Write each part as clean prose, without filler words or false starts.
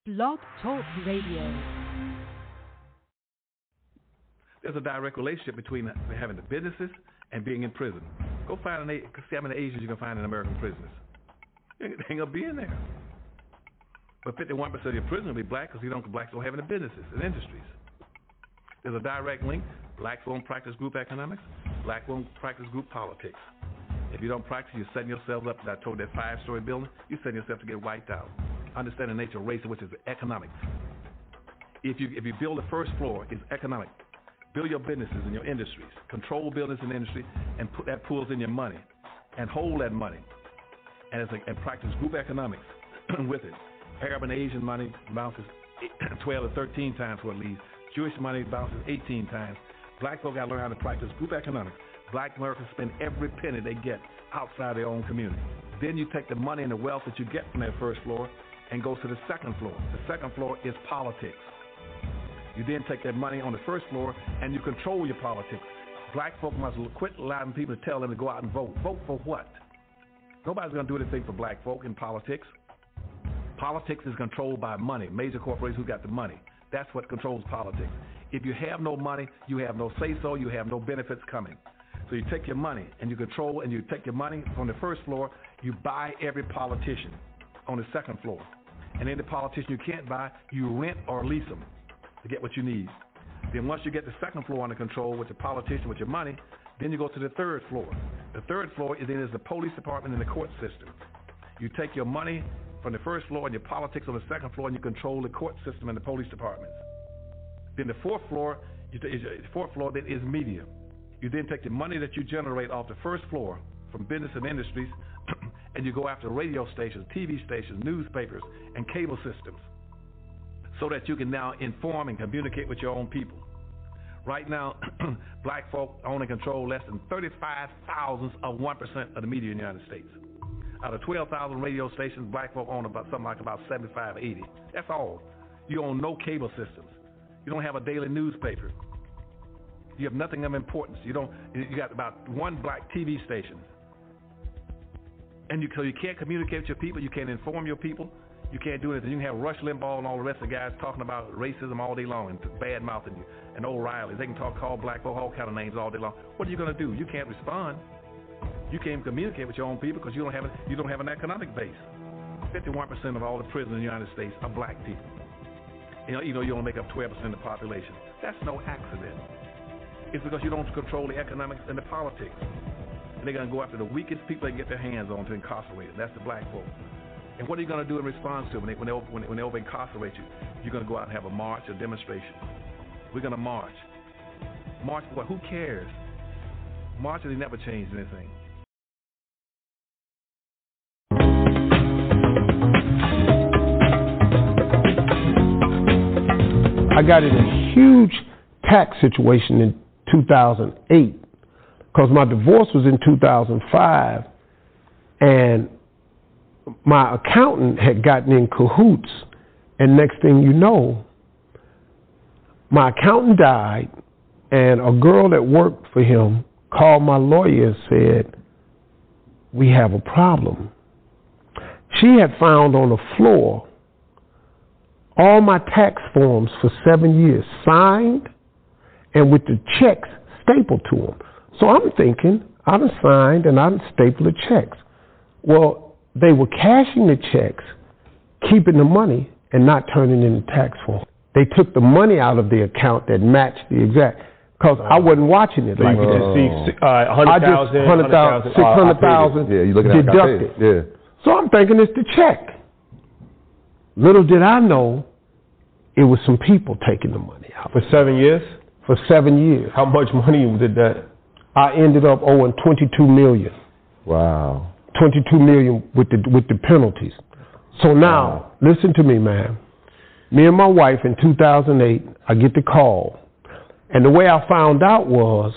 Blog Talk Radio. There's a direct relationship between having the businesses and being in prison. Go find see how many Asians you can find in American prisons. They ain't gonna be in there. But 51% of your prisoners will be black because blacks don't have any businesses and industries. There's a direct link. Blacks won't practice group economics. Black won't practice group politics. If you don't practice, you're setting yourself up. I told that 5-story building, you're setting yourself to get wiped out. Understand the nature of race, which is economics. If you build the first floor, it's economic. Build your businesses and your industries. Control business and industry, and put that pools in your money, and hold that money, and practice group economics with it. Arab and Asian money bounces 12 or 13 times what it leaves. Jewish money bounces 18 times. Black folk got to learn how to practice group economics. Black Americans spend every penny they get outside their own community. Then you take the money and the wealth that you get from that first floor and go to the second floor. The second floor is politics. You then take that money on the first floor and you control your politics. Black folk must quit allowing people to tell them to go out and vote. Vote for what? Nobody's going to do anything for black folk in politics. Politics is controlled by money. Major corporations who got the money. That's what controls politics. If you have no money, you have no say-so, you have no benefits coming. So you take your money and you control, and you take your money on the first floor, you buy every politician on the second floor. And any politician you can't buy, you rent or lease them to get what you need. Then once you get the second floor under control with the politician, with your money, then you go to the third floor. The third floor is the police department and the court system. You take your money from the first floor and your politics on the second floor, and you control the court system and the police departments. Then the fourth floor then is media. You then take the money that you generate off the first floor from business and industries, and you go after radio stations, TV stations, newspapers, and cable systems, so that you can now inform and communicate with your own people. Right now, black folk own and control less than 35,000 of 1% of the media in the United States. Out of 12,000 radio stations, black folk own about 75, 80. That's all. You own no cable systems. You don't have a daily newspaper. You have nothing of importance. You got about one black TV station. And so you can't communicate with your people. You can't inform your people. You can't do anything. You can have Rush Limbaugh and all the rest of the guys talking about racism all day long and bad-mouthing you, and O'Reilly. They can call black folk all kind of names all day long. What are you going to do? You can't respond. You can't communicate with your own people because you don't have an economic base. 51% of all the prisoners in the United States are black people. You only make up 12% of the population. That's no accident. It's because you don't control the economics and the politics. And they're going to go after the weakest people they can get their hands on to incarcerate. That's the black folk. And what are you going to do in response to it when they over-incarcerate you? You're going to go out and have a march, a demonstration. We're going to march. March for what? Who cares? Marches never changed anything. I got in a huge tax situation in 2008 because my divorce was in 2005, and my accountant had gotten in cahoots, and next thing you know, my accountant died, and a girl that worked for him called my lawyer and said, "We have a problem." She had found on the floor all my tax forms for 7 years, signed and with the checks stapled to them. So I'm thinking, I done signed and I done stapled the checks. Well, they were cashing the checks, keeping the money, and not turning in the tax form. They took the money out of the account that matched the exact, because I wasn't watching it. So like you could just see 100,000, 600,000 yeah, you looking at deducted. Yeah. So I'm thinking it's the check. Little did I know, it was some people taking the money out. For 7 years? For 7 years. How much money did that? I ended up owing $22 million. Wow. $22 million with the penalties. So now, listen to me, man. Me and my wife in 2008, I get the call. And the way I found out was,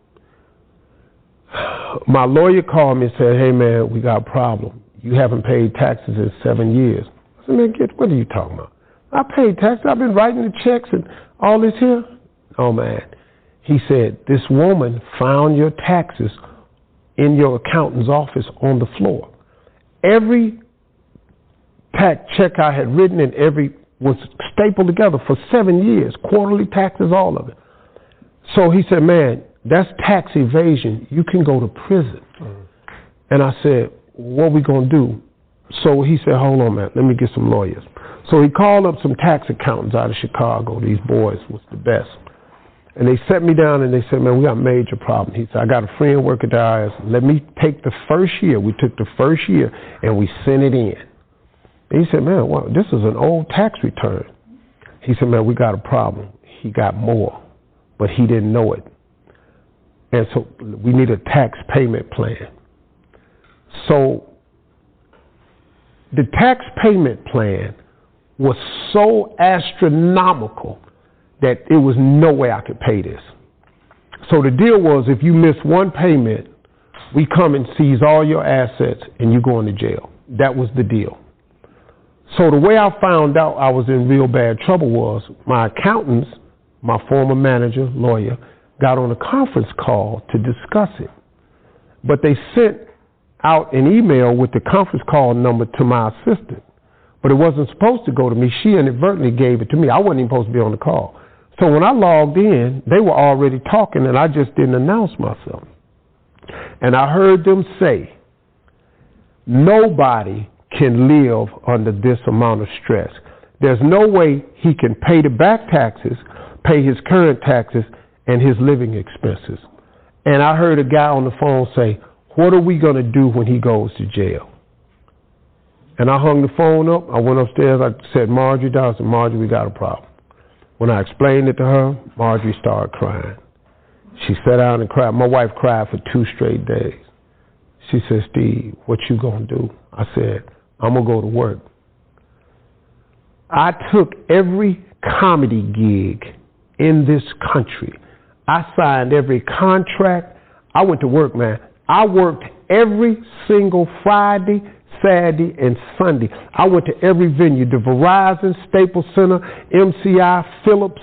my lawyer called me and said, "Hey, man, we got a problem. You haven't paid taxes in 7 years." I said, "Man, what are you talking about? I paid taxes. I've been writing the checks and all this here." "Oh, man." He said, "This woman found your taxes in your accountant's office on the floor. Every tax check I had written and every was stapled together for 7 years, quarterly taxes, all of it. So he said, man, that's tax evasion. You can go to prison. And I said, what are we going to do? So he said, hold on, man, let me get some lawyers. So he called up some tax accountants out of Chicago. These boys was the best. And they sat me down and they said, man, we got a major problem. He said, I got a friend working at the IRS. Let me take the first year. We took the first year and we sent it in. And he said, man, well, this is an old tax return. He said, man, we got a problem. He got more, but he didn't know it. And so we need a tax payment plan. So the tax payment plan was so astronomical that it was no way I could pay this. So the deal was, if you miss one payment, we come and seize all your assets and you go into jail. That was the deal. So the way I found out I was in real bad trouble was my accountants, my former manager, lawyer, got on a conference call to discuss it. But they sent out an email with the conference call number to my assistant. But it wasn't supposed to go to me. She inadvertently gave it to me. I wasn't even supposed to be on the call. So when I logged in, they were already talking and I just didn't announce myself. And I heard them say, nobody can live under this amount of stress. There's no way he can pay the back taxes, pay his current taxes, and his living expenses. And I heard a guy on the phone say, what are we going to do when he goes to jail? And I hung the phone up. I went upstairs. I said, Marjorie, I said, Marjorie, we got a problem. When I explained it to her, Marjorie started crying. She sat down and cried. My wife cried for 2 straight days. She said, Steve, what you going to do? I said, I'm going to go to work. I took every comedy gig in this country. I signed every contract. I went to work, man. I worked every single Friday, Saturday, and Sunday. I went to every venue, the Verizon, Staples Center, MCI, Phillips.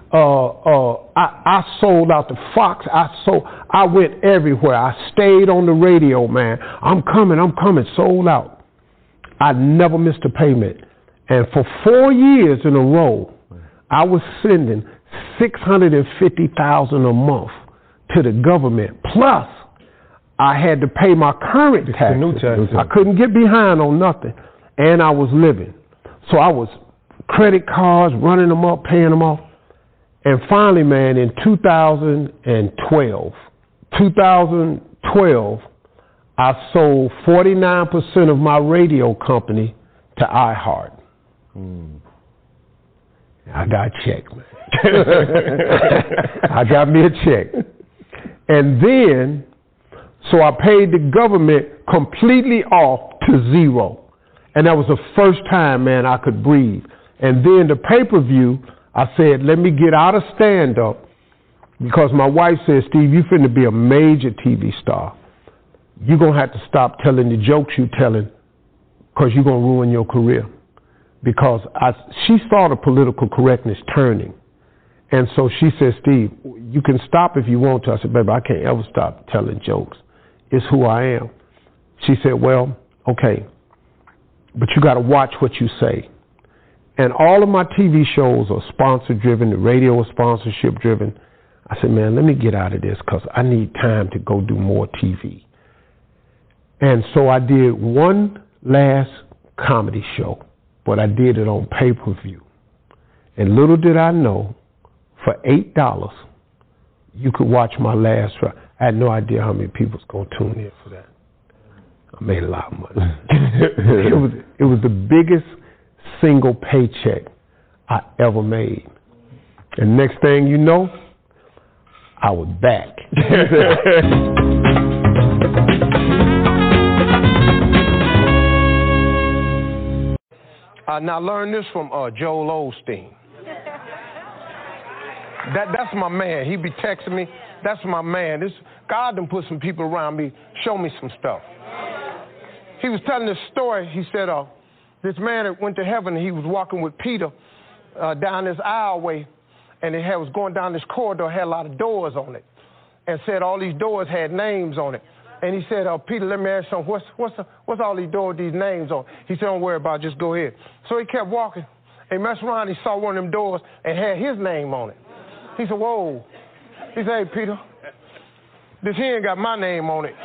I sold out the Fox. I went everywhere. I stayed on the radio, man. I'm coming, sold out. I never missed a payment. And for 4 years in a row, I was sending $650,000 a month to the government. Plus, I had to pay my current taxes. I couldn't get behind on nothing. And I was living. So I was credit cards, running them up, paying them off. And finally, man, in 2012, I sold 49% of my radio company to iHeart. I got a check, man. I got me a check. And then, so I paid the government completely off to zero. And that was the first time, man, I could breathe. And then the pay-per-view, I said, let me get out of stand-up, because my wife said, Steve, you finna be a major TV star. You're going to have to stop telling the jokes you're telling, because you're going to ruin your career. Because she saw the political correctness turning. And so she said, Steve, you can stop if you want to. I said, baby, I can't ever stop telling jokes. It's who I am. She said, well, okay, but you got to watch what you say. And all of my TV shows are sponsor-driven. The radio is sponsorship-driven. I said, man, let me get out of this because I need time to go do more TV. And so I did one last comedy show, but I did it on pay-per-view. And little did I know, for $8, you could watch my last show. I had no idea how many people was going to tune in for that. I made a lot of money. It was the biggest single paycheck I ever made. And next thing you know, I was back. Now I learned this from Joel Osteen. That's my man. He be texting me. That's my man. God done put some people around me, show me some stuff. He was telling this story. He said, this man that went to heaven, and he was walking with Peter down this aisleway, and it was going down this corridor, had a lot of doors on it, and said all these doors had names on it. And he said, Peter, let me ask you something. What's all these doors with these names on? He said, don't worry about it, just go ahead. So he kept walking, He messed around, he saw one of them doors and had his name on it. He said, whoa. He said, hey, Peter, this here ain't got my name on it.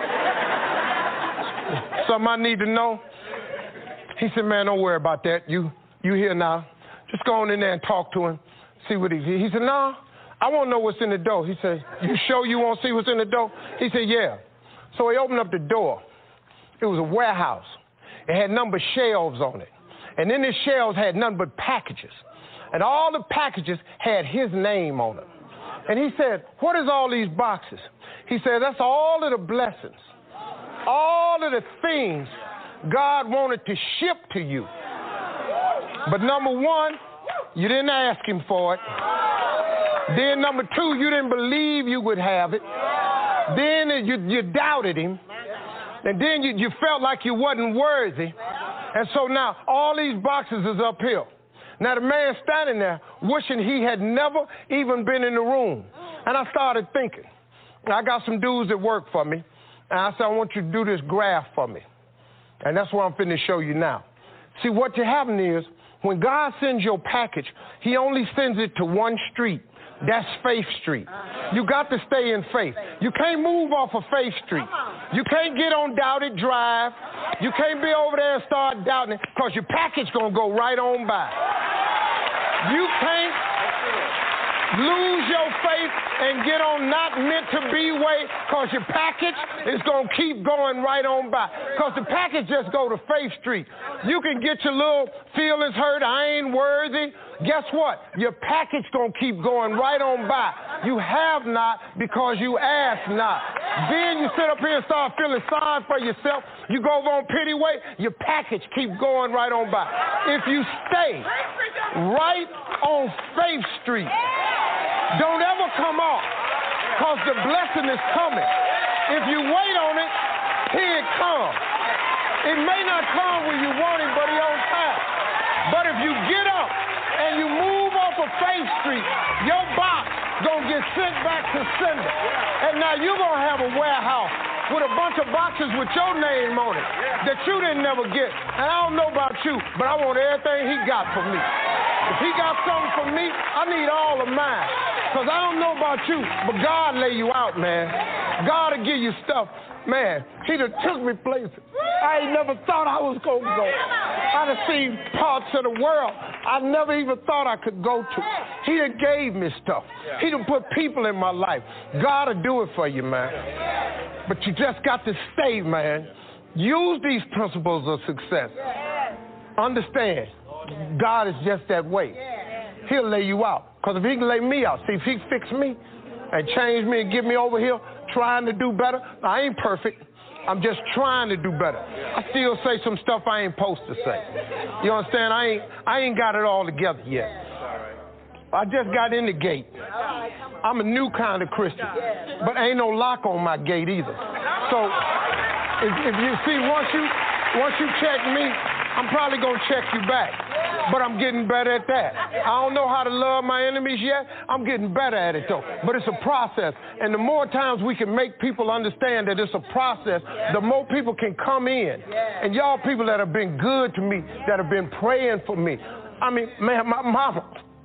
Something I need to know? He said, man, don't worry about that. You here now. Just go on in there and talk to him, see what he said, no, I want to know what's in the door. He said, you sure you want to see what's in the door? He said, yeah. So he opened up the door. It was a warehouse. It had numbered shelves on it. And in the shelves had nothing but packages. And all the packages had his name on them. And he said, what is all these boxes? He said, that's all of the blessings, all of the things God wanted to ship to you. But number one, you didn't ask him for it. Then number two, you didn't believe you would have it. Then you doubted him. And then you felt like you wasn't worthy. And so now all these boxes is up here. Now the man standing there wishing he had never even been in the room. And I started thinking, I got some dudes that work for me. And I said, I want you to do this graph for me. And that's what I'm finna show you now. See, what happening is, when God sends your package, he only sends it to one street. That's Faith Street. You got to stay in faith. You can't move off of Faith Street. You can't get on Doubted Drive. You can't be over there and start doubting it because your package going to go right on by. You can't lose your faith and get on not meant to be way because your package is going to keep going right on by. Because the package just go to Faith Street. You can get your little feelings hurt. I ain't worthy. Guess what? Your package going to keep going right on by. You have not because you ask not. Then you sit up here and start feeling sorry for yourself. You go over on pity way, your package keep going right on by. If you stay right on Faith Street, don't ever come off because the blessing is coming. If you wait on it, here it comes. It may not come when you want it, but it's on time. But if you get up and you move off of Faith Street, your box gonna get sent back to sender. And now you're gonna have a warehouse with a bunch of boxes with your name on it that you didn't never get. And I don't know about you, but I want everything he got for me. If he got something for me, I need all of mine. Because I don't know about you, but God lay you out, man. God will give you stuff. Man, he done took me places I ain't never thought I was going to go. I done seen parts of the world I never even thought I could go to. He done gave me stuff. He done put people in my life. God will do it for you, man. But you just got to stay, man. Use these principles of success. Understand, God is just that way. He'll lay you out. Because if he can lay me out, see, if he fix me and change me and get me over here trying to do better, I ain't perfect. I'm just trying to do better. I still say some stuff I ain't supposed to say. You understand? I ain't got it all together yet. I just got in the gate. I'm a new kind of Christian, but ain't no lock on my gate either. So if you see, once you check me, I'm probably gonna check you back. But I'm getting better at that. I don't know how to love my enemies yet. I'm getting better at it, though. But it's a process. And the more times we can make people understand that it's a process, the more people can come in. And y'all people that have been good to me, that have been praying for me. I mean, man, my mama,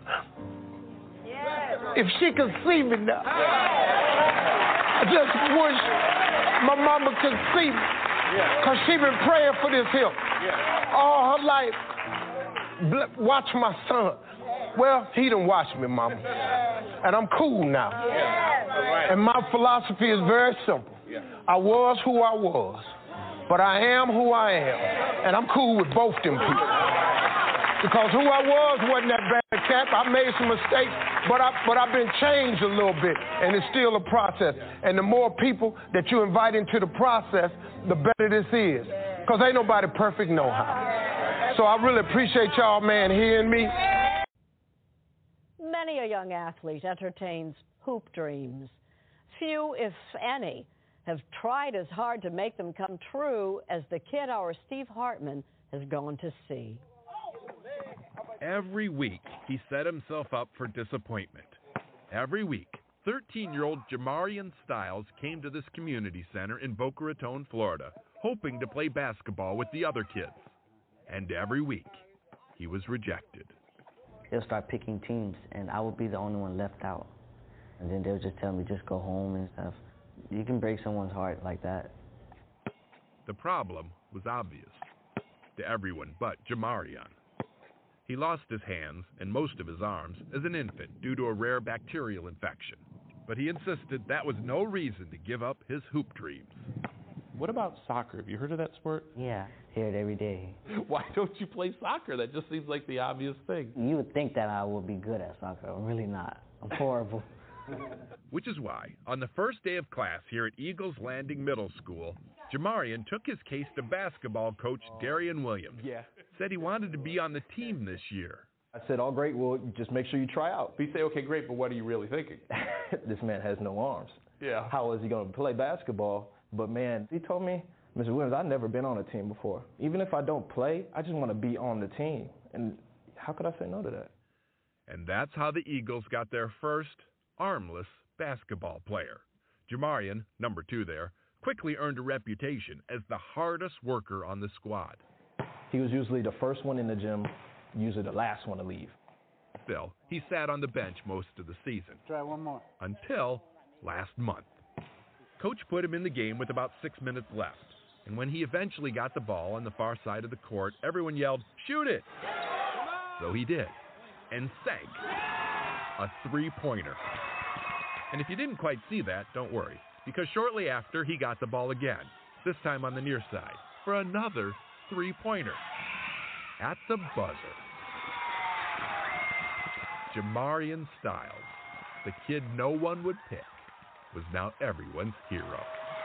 if she could see me now, I just wish my mama could see me. Because she been praying for this here all her life. Watch my son. Well, he done watched me, mama. And I'm cool now. And my philosophy is very simple. I was who I was, but I am who I am. And I'm cool with both them people. Because who I was wasn't that bad cat. I made some mistakes, but I've been changed a little bit, and it's still a process. And the more people that you invite into the process, the better this is. Because ain't nobody perfect no how. So I really appreciate y'all, man, hearing me. Many a young athlete entertains hoop dreams. Few, if any, have tried as hard to make them come true as the kid our Steve Hartman has gone to see. Every week, he set himself up for disappointment. Every week, 13-year-old Jamarian Styles came to this community center in Boca Raton, Florida, hoping to play basketball with the other kids. And every week, he was rejected. They'll start picking teams, and I would be the only one left out. And then they'll just tell me, just go home and stuff. You can break someone's heart like that. The problem was obvious to everyone but Jamarian. He lost his hands and most of his arms as an infant due to a rare bacterial infection. But he insisted that was no reason to give up his hoop dreams. What about soccer? Have you heard of that sport? Yeah, hear it every day. Why don't you play soccer? That just seems like the obvious thing. You would think that I would be good at soccer. I'm really not. I'm horrible. Which is why, on the first day of class here at Eagles Landing Middle School, Jamarian took his case to basketball coach Darian Williams. Yeah. Said he wanted to be on the team this year. I said, oh, great, well, just make sure you try out. But you say, okay, great, but what are you really thinking? This man has no arms. Yeah. How is he going to play basketball? But, man, he told me, Mr. Williams, I've never been on a team before. Even if I don't play, I just want to be on the team. And how could I say no to that? And that's how the Eagles got their first armless basketball player. Jamarian, number 2 there, quickly earned a reputation as the hardest worker on the squad. He was usually the first one in the gym, usually the last one to leave. Still, he sat on the bench most of the season. Try one more. Until last month. Coach put him in the game with about 6 minutes left. And when he eventually got the ball on the far side of the court, everyone yelled, "Shoot it!" So he did, and sank a three-pointer. And if you didn't quite see that, don't worry, because shortly after, he got the ball again, this time on the near side, for another three-pointer. At the buzzer. Jamarian Styles, the kid no one would pick, was now everyone's hero.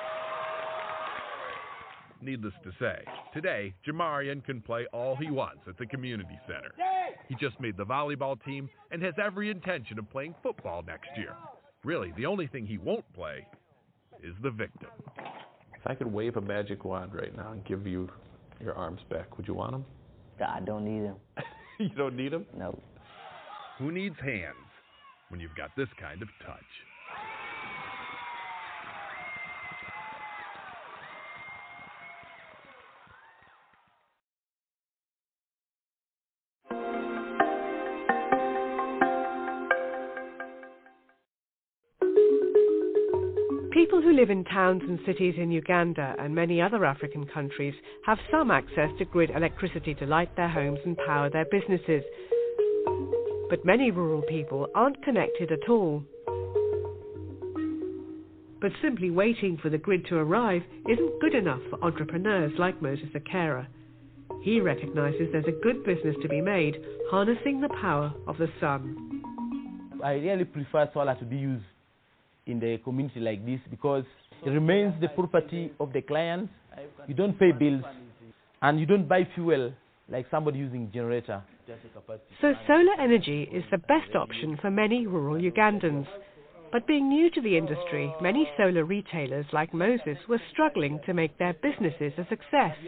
Needless to say, today, Jamarian can play all he wants at the community center. He just made the volleyball team and has every intention of playing football next year. Really, the only thing he won't play is the victim. If I could wave a magic wand right now and give you your arms back, would you want them? I don't need them. You don't need them? No. Who needs hands when you've got this kind of touch? People who live in towns and cities in Uganda and many other African countries have some access to grid electricity to light their homes and power their businesses. But many rural people aren't connected at all. But simply waiting for the grid to arrive isn't good enough for entrepreneurs like Moses Akera. He recognizes there's a good business to be made harnessing the power of the sun. I really prefer solar to be used in the community like this because it remains the property of the clients. You don't pay bills and you don't buy fuel like somebody using generator. So solar energy is the best option for many rural Ugandans. But being new to the industry, many solar retailers like Moses were struggling to make their businesses a success.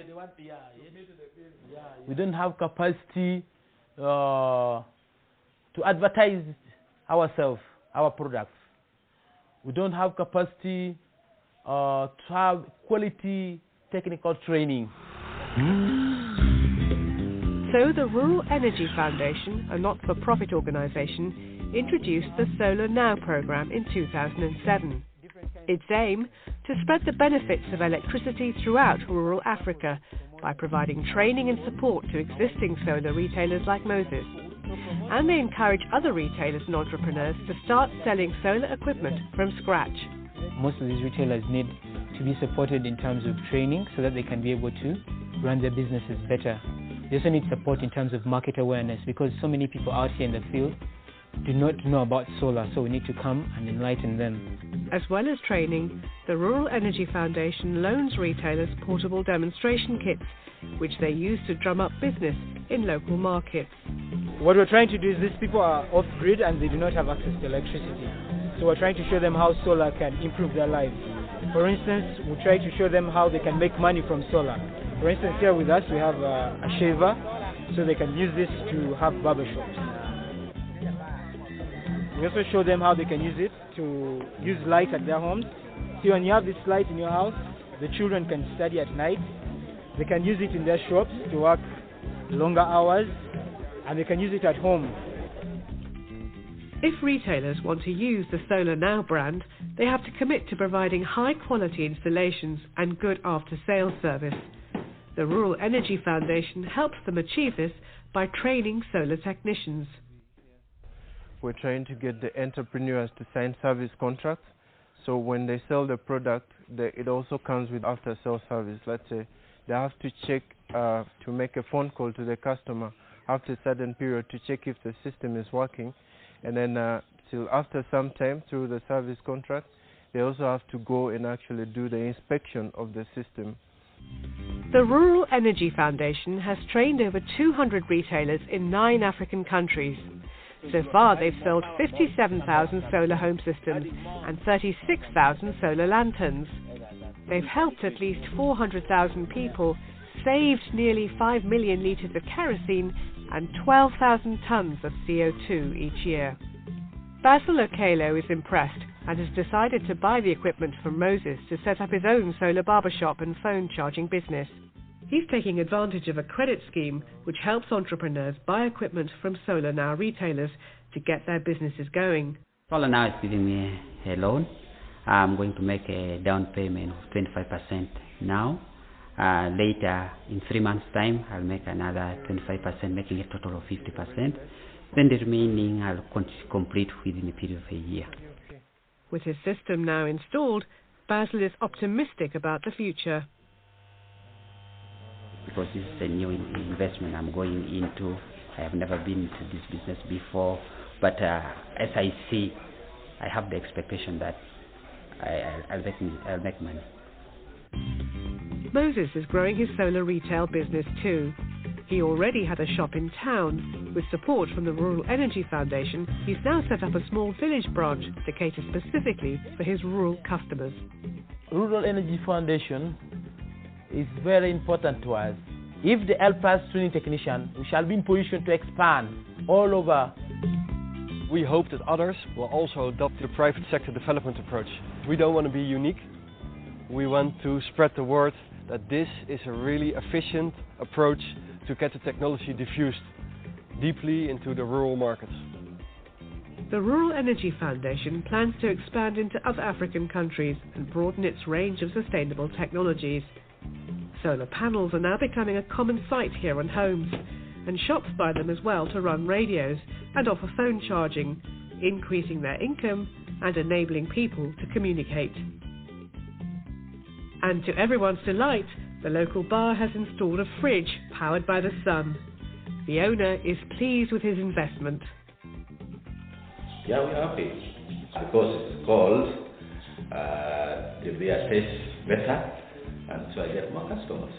We don't have capacity to advertise ourselves, our products. We don't have capacity to have quality technical training. So the Rural Energy Foundation, a not-for-profit organization, introduced the Solar Now program in 2007. Its aim to spread the benefits of electricity throughout rural Africa by providing training and support to existing solar retailers like Moses. And they encourage other retailers and entrepreneurs to start selling solar equipment from scratch. Most of these retailers need to be supported in terms of training so that they can be able to run their businesses better. They also need support in terms of market awareness because so many people out here in the field do not know about solar, so we need to come and enlighten them. As well as training, the Rural Energy Foundation loans retailers portable demonstration kits, which they use to drum up business in local markets. What we're trying to do is these people are off-grid and they do not have access to electricity. So we're trying to show them how solar can improve their lives. For instance, we try to show them how they can make money from solar. For instance, here with us we have a shaver, so they can use this to have barbershops. We also show them how they can use it to use light at their homes. See, when you have this light in your house, the children can study at night. They can use it in their shops to work longer hours and they can use it at home. If retailers want to use the Solar Now brand, they have to commit to providing high-quality installations and good after-sales service. The Rural Energy Foundation helps them achieve this by training solar technicians. We're trying to get the entrepreneurs to sign service contracts, so when they sell the product, it also comes with after-sales service. Let's say they have to check to make a phone call to the customer after a certain period to check if the system is working, and then till after some time through the service contract, they also have to go and actually do the inspection of the system. The Rural Energy Foundation has trained over 200 retailers in 9 African countries. So far, they've sold 57,000 solar home systems and 36,000 solar lanterns. They've helped at least 400,000 people, saved nearly 5 million litres of kerosene and 12,000 tonnes of CO2 each year. Basil Okelo is impressed and has decided to buy the equipment from Moses to set up his own solar barbershop and phone charging business. He's taking advantage of a credit scheme which helps entrepreneurs buy equipment from Solar Now retailers to get their businesses going. Solar Now is giving me a loan. I'm going to make a down payment of 25% now. Later, in 3 months' time, I'll make another 25%, making a total of 50%. Then the remaining I'll complete within a period of a year. With his system now installed, Basil is optimistic about the future. Because this is a new investment I'm going into. I have never been into this business before, but as I see, I have the expectation that I'll make money. Moses is growing his solar retail business too. He already had a shop in town. With support from the Rural Energy Foundation, he's now set up a small village branch to cater specifically for his rural customers. Rural Energy Foundation is very important to us. If they help us training technicians, we shall be in position to expand all over. We hope that others will also adopt the private sector development approach. We don't want to be unique. We want to spread the word that this is a really efficient approach to get the technology diffused deeply into the rural markets. The Rural Energy Foundation plans to expand into other African countries and broaden its range of sustainable technologies. Solar panels are now becoming a common sight here on homes, and shops buy them as well to run radios and offer phone charging, increasing their income and enabling people to communicate. And to everyone's delight, the local bar has installed a fridge powered by the sun. The owner is pleased with his investment. Yeah, we're happy because it's cold, the beer tastes better, and so I get more customers.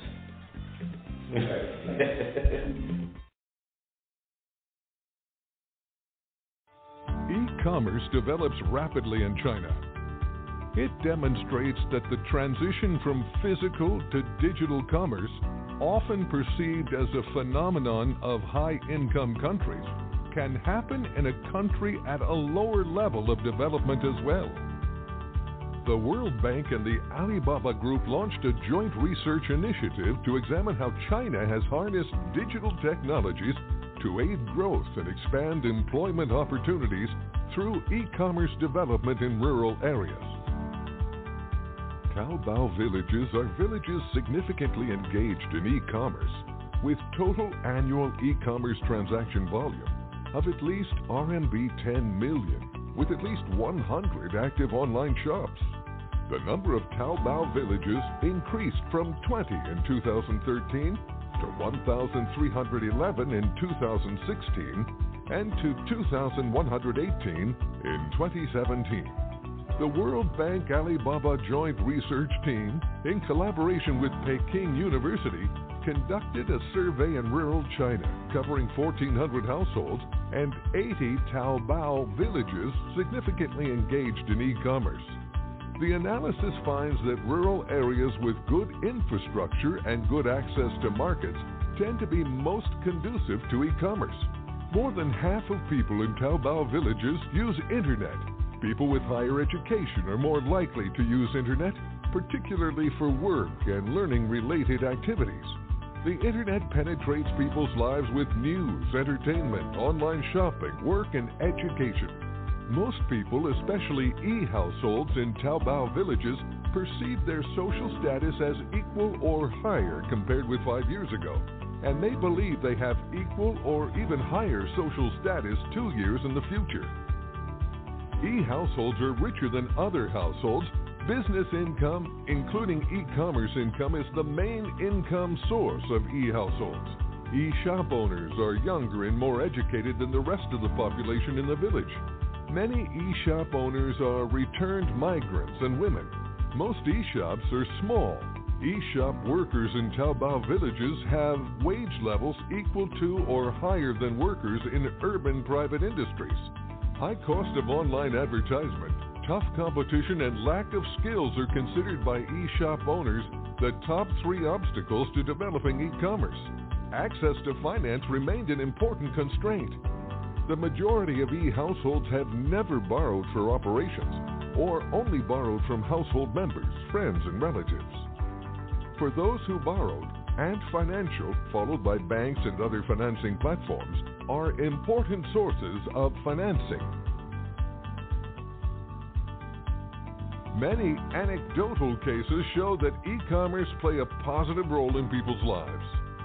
E-commerce develops rapidly in China. It demonstrates that the transition from physical to digital commerce, often perceived as a phenomenon of high-income countries, can happen in a country at a lower level of development as well. The World Bank and the Alibaba Group launched a joint research initiative to examine how China has harnessed digital technologies to aid growth and expand employment opportunities through e-commerce development in rural areas. Taobao villages are villages significantly engaged in e-commerce, with total annual e-commerce transaction volume of at least RMB 10 million, with at least 100 active online shops. The number of Taobao villages increased from 20 in 2013 to 1,311 in 2016 and to 2,118 in 2017. The World Bank Alibaba Joint Research Team, in collaboration with Peking University, conducted a survey in rural China covering 1,400 households and 80 Taobao villages significantly engaged in e-commerce. The analysis finds that rural areas with good infrastructure and good access to markets tend to be most conducive to e-commerce. More than half of people in Taobao villages use internet. People with higher education are more likely to use internet, particularly for work and learning-related activities. The internet penetrates people's lives with news, entertainment, online shopping, work, and education. Most people, especially e-households in Taobao villages, perceive their social status as equal or higher compared with 5 years ago, and they believe they have equal or even higher social status 2 years in the future. E-households are richer than other households. Business income, including e-commerce income, is the main income source of e-households. E-shop owners are younger and more educated than the rest of the population in the village. Many e-shop owners are returned migrants and women. Most e-shops are small. E-shop workers in Taobao villages have wage levels equal to or higher than workers in urban private industries. High cost of online advertisement, tough competition, and lack of skills are considered by e-shop owners the top 3 obstacles to developing e-commerce. Access to finance remained an important constraint. The majority of e-households have never borrowed for operations, or only borrowed from household members, friends, and relatives. For those who borrowed, Ant Financial, followed by banks and other financing platforms, are important sources of financing. Many anecdotal cases show that e-commerce play a positive role in people's lives.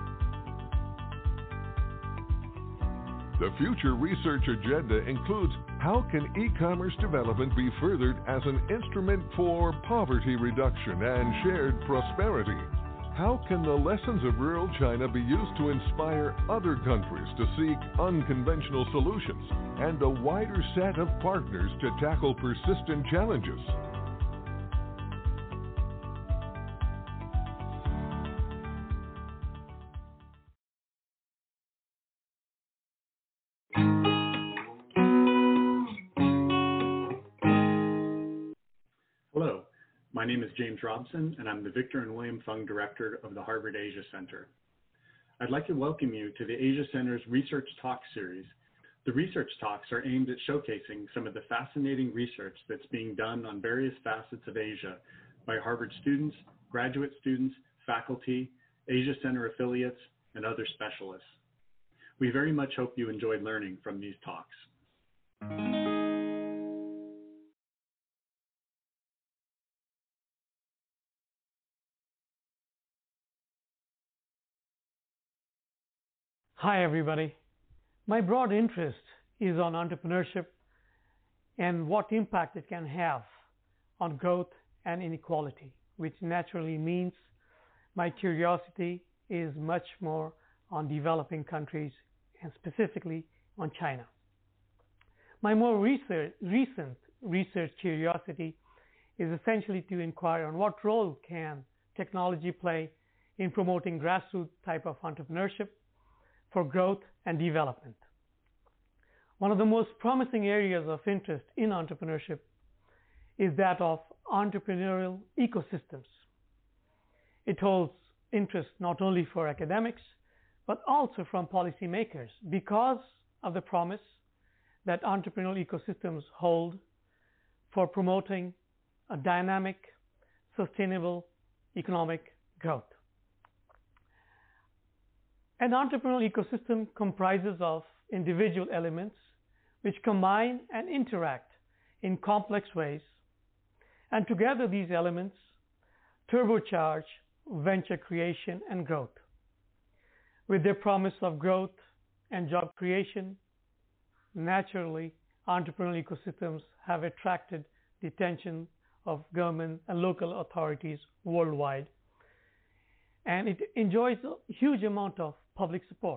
The future research agenda includes how can e-commerce development be furthered as an instrument for poverty reduction and shared prosperity? How can the lessons of rural China be used to inspire other countries to seek unconventional solutions and a wider set of partners to tackle persistent challenges? Hello, my name is James Robson, and I'm the Victor and William Fung Director of the Harvard Asia Center. I'd like to welcome you to the Asia Center's Research Talk series. The research talks are aimed at showcasing some of the fascinating research that's being done on various facets of Asia by Harvard students, graduate students, faculty, Asia Center affiliates, and other specialists. We very much hope you enjoyed learning from these talks. Hi everybody. My broad interest is on entrepreneurship and what impact it can have on growth and inequality, which naturally means my curiosity is much more on developing countries and specifically on China. My more recent research curiosity is essentially to inquire on what role can technology play in promoting grassroots type of entrepreneurship for growth and development. One of the most promising areas of interest in entrepreneurship is that of entrepreneurial ecosystems. It holds interest not only for academics, but also from policymakers because of the promise that entrepreneurial ecosystems hold for promoting a dynamic, sustainable economic growth. An entrepreneurial ecosystem comprises of individual elements which combine and interact in complex ways, and together these elements turbocharge venture creation and growth. With their promise of growth and job creation, naturally, entrepreneurial ecosystems have attracted the attention of government and local authorities worldwide, and it enjoys a huge amount of public support.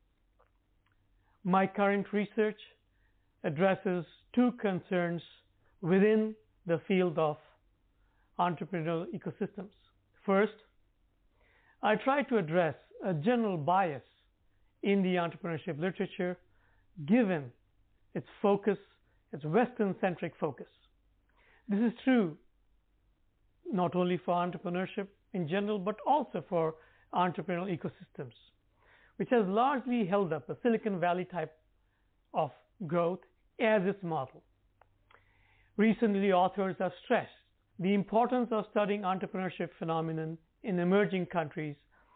My current research addresses 2 concerns within the field of entrepreneurial ecosystems. First, I try to address a general bias in the entrepreneurship literature given its focus, its Western-centric focus. This is true not only for entrepreneurship in general, but also for entrepreneurial ecosystems, which has largely held up a Silicon Valley type of growth as its model. Recently, authors have stressed the importance of studying entrepreneurship phenomenon in emerging countries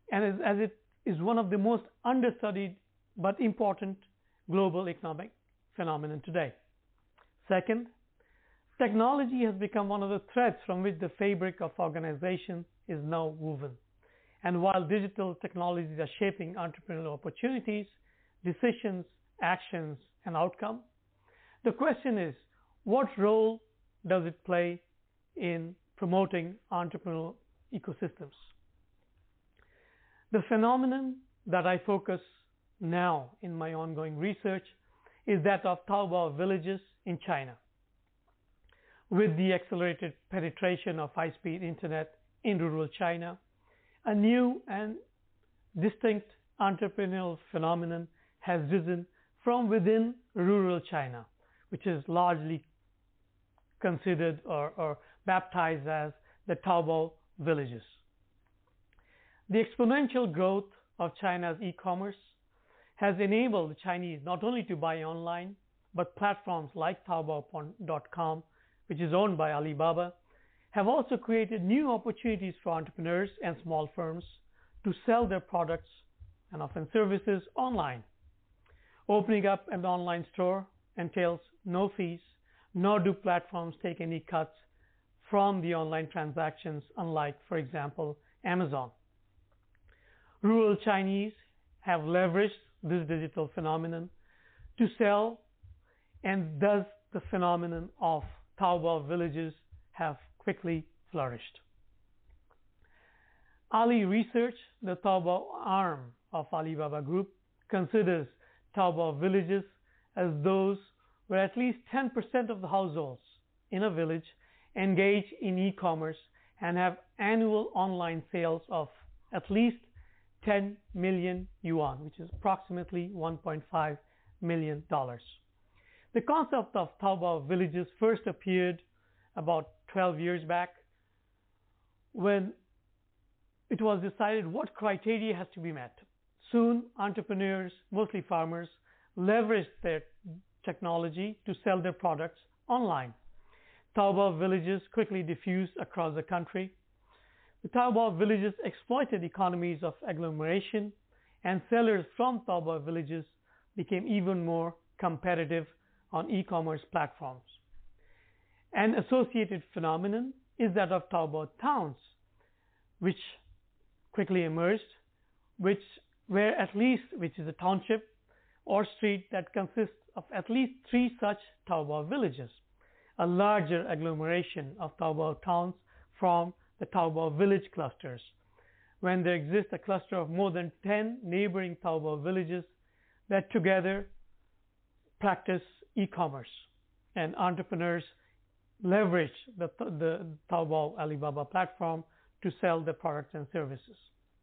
and as it is one of the most understudied but important global economic phenomenon today. Second, technology has become one of the threads from which the fabric of organization is now woven. And while digital technologies are shaping entrepreneurial opportunities, decisions, actions, and outcome, the question is, what role does it play in promoting entrepreneurial ecosystems? The phenomenon that I focus now in my ongoing research is that of Taobao villages in China. With the accelerated penetration of high-speed internet in rural China, a new and distinct entrepreneurial phenomenon has risen from within rural China, which is largely considered or baptized as the Taobao villages. The exponential growth of China's e-commerce has enabled the Chinese not only to buy online, but platforms like Taobao.com, which is owned by Alibaba, have also created new opportunities for entrepreneurs and small firms to sell their products and often services online. Opening up an online store entails no fees, nor do platforms take any cuts from the online transactions, unlike, for example, Amazon. Rural Chinese have leveraged this digital phenomenon to sell, and thus the phenomenon of Taobao villages have quickly flourished. Ali Research, the Taobao arm of Alibaba Group, considers Taobao villages as those where at least 10% of the households in a village engage in e-commerce and have annual online sales of at least 10 million yuan, which is approximately $1.5 million. The concept of Taobao villages first appeared about 12 years back, when it was decided what criteria has to be met. Soon, entrepreneurs, mostly farmers, leveraged their technology to sell their products online. Taobao villages quickly diffused across the country. The Taobao villages exploited economies of agglomeration, and sellers from Taobao villages became even more competitive on e-commerce platforms. An associated phenomenon is that of Taobao towns, which quickly emerged, which is a township or street that consists of at least 3 such Taobao villages. A larger agglomeration of Taobao towns form the Taobao village clusters, when there exists a cluster of more than 10 neighboring Taobao villages that together practice e-commerce, and entrepreneurs leverage the Taobao Alibaba platform to sell their products and services.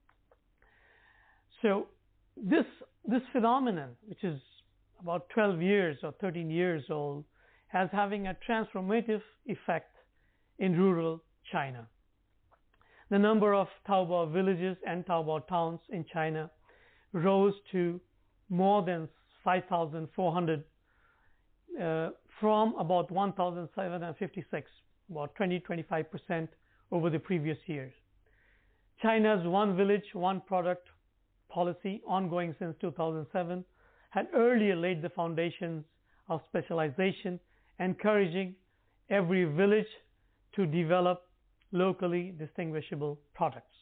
So this phenomenon, which is about 12 years or 13 years old, has having a transformative effect in rural China. The number of Taobao villages and Taobao towns in China rose to more than 5,400 from about 1,756, about 20-25% over the previous years. China's one village, one product policy, ongoing since 2007, had earlier laid the foundations of specialization, encouraging every village to develop locally distinguishable products.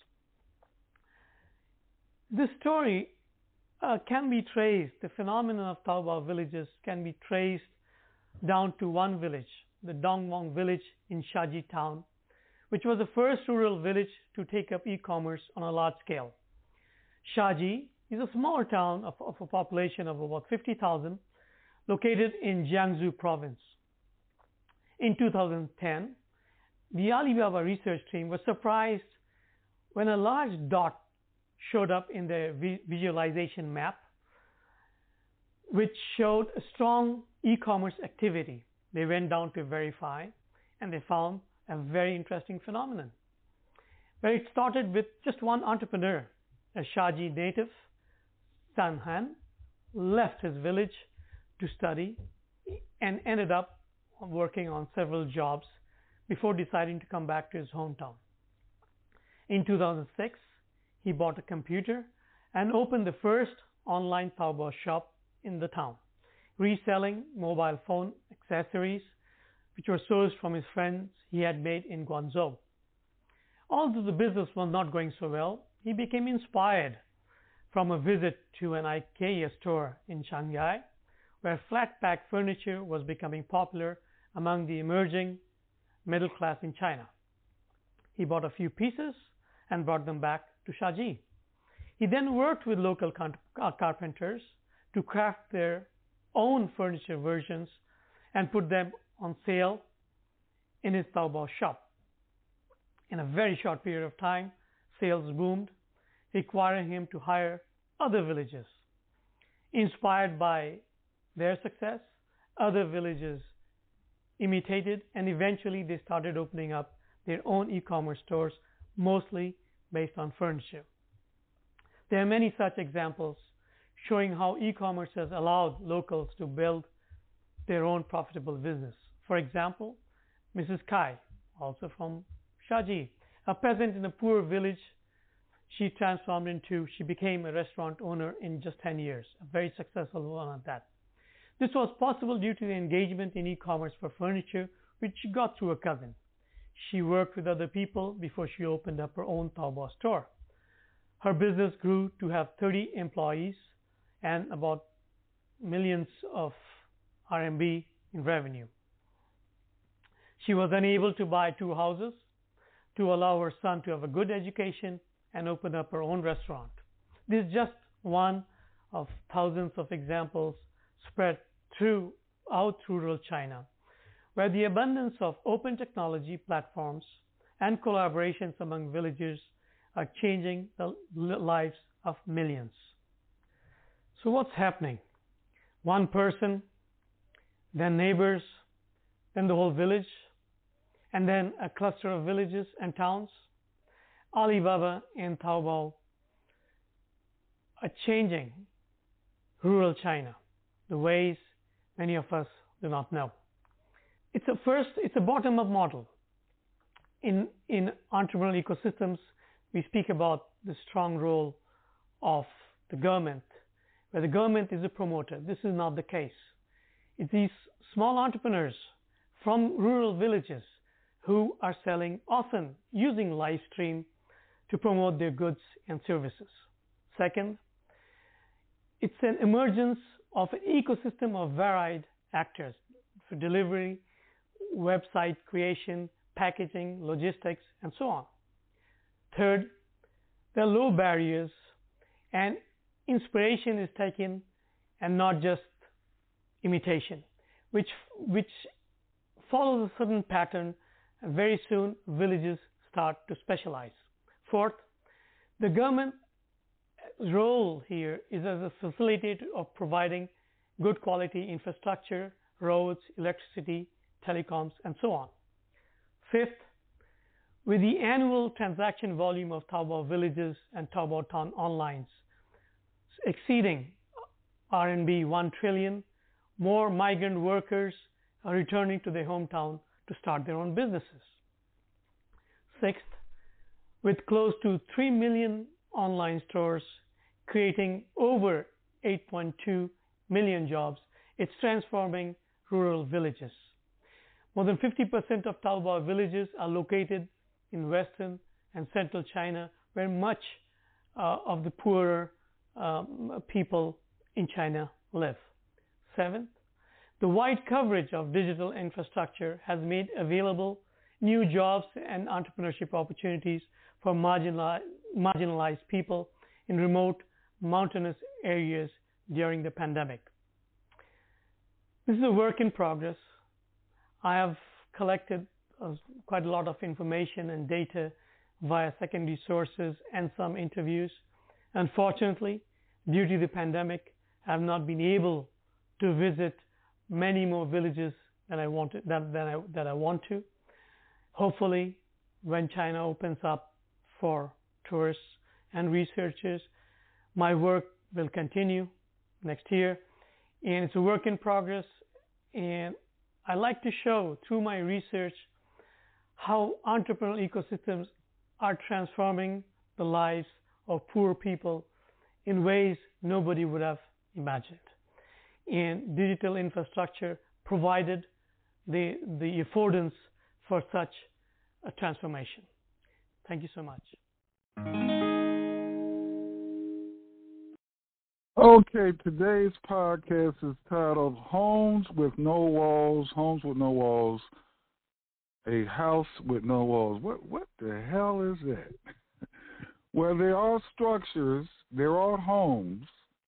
This story can be traced, the phenomenon of Taobao villages can be traced down to one village, the Dongwang village in Shaji town, which was the first rural village to take up e-commerce on a large scale. Shaji is a small town of a population of about 50,000, located in Jiangsu province. In 2010, the Alibaba research team was surprised when a large dot showed up in their visualization map, which showed a strong e-commerce activity. They went down to verify, and they found a very interesting phenomenon, where it started with just one entrepreneur, a Shaji native, San Han, left his village to study and ended up working on several jobs before deciding to come back to his hometown. In 2006, he bought a computer and opened the first online Taobao shop in the town, reselling mobile phone accessories which were sourced from his friends he had made in Guangzhou. Although the business was not going so well, he became inspired from a visit to an IKEA store in Shanghai, where flat pack furniture was becoming popular among the emerging middle class in China. He bought a few pieces and brought them back to Shaji. He then worked with local carpenters to craft their own furniture versions and put them on sale in his Taobao shop. In a very short period of time, sales boomed, requiring him to hire other villages. Inspired by their success, other villages imitated, and eventually they started opening up their own e-commerce stores, mostly based on furniture. There are many such examples showing how e-commerce has allowed locals to build their own profitable business. For example, Mrs. Kai, also from Shaji, a peasant in a poor village, she became a restaurant owner in just 10 years, a very successful one at that. This was possible due to the engagement in e-commerce for furniture, which she got through a cousin. She worked with other people before she opened up her own Taobao store. Her business grew to have 30 employees and about millions of RMB in revenue. She was unable to buy 2 houses to allow her son to have a good education and open up her own restaurant. This is just one of thousands of examples spread throughout rural China, where the abundance of open technology platforms and collaborations among villagers are changing the lives of millions. So what's happening? One person, then neighbors, then the whole village, and then a cluster of villages and towns. Alibaba and Taobao are changing rural China, the ways many of us do not know. It's a bottom-up model. In entrepreneurial ecosystems, we speak about the strong role of the government, where the government is a promoter. This is not the case. It's these small entrepreneurs from rural villages who are selling, often using live stream to promote their goods and services. Second, it's an emergence of an ecosystem of varied actors for delivery, website creation, packaging, logistics, and so on. Third, there are low barriers and inspiration is taken and not just imitation, which follows a certain pattern, and very soon villages start to specialize. Fourth, the government's role here is as a facilitator of providing good quality infrastructure, roads, electricity, telecoms, and so on. Fifth, with the annual transaction volume of Taobao villages and Taobao town onlines exceeding RMB 1 trillion, more migrant workers are returning to their hometown to start their own businesses. Sixth, with close to 3 million online stores creating over 8.2 million jobs, it's transforming rural villages. More than 50% of Taobao villages are located in western and central China, where much of the poorer people in China live. Seventh, the wide coverage of digital infrastructure has made available new jobs and entrepreneurship opportunities for marginalized people in remote mountainous areas during the pandemic. This is a work in progress. I have collected quite a lot of information and data via secondary sources and some interviews. Unfortunately, due to the pandemic, I have not been able to visit many more villages than I want to. Hopefully, when China opens up for tourists and researchers, my work will continue next year, and it's a work in progress. And I like to show through my research how entrepreneurial ecosystems are transforming the lives of poor people in ways nobody would have imagined. And digital infrastructure provided the affordance for such a transformation. Thank you so much. Okay, today's podcast is titled Homes with No Walls, a House with No Walls. What the hell is that? Well, there are structures, there are homes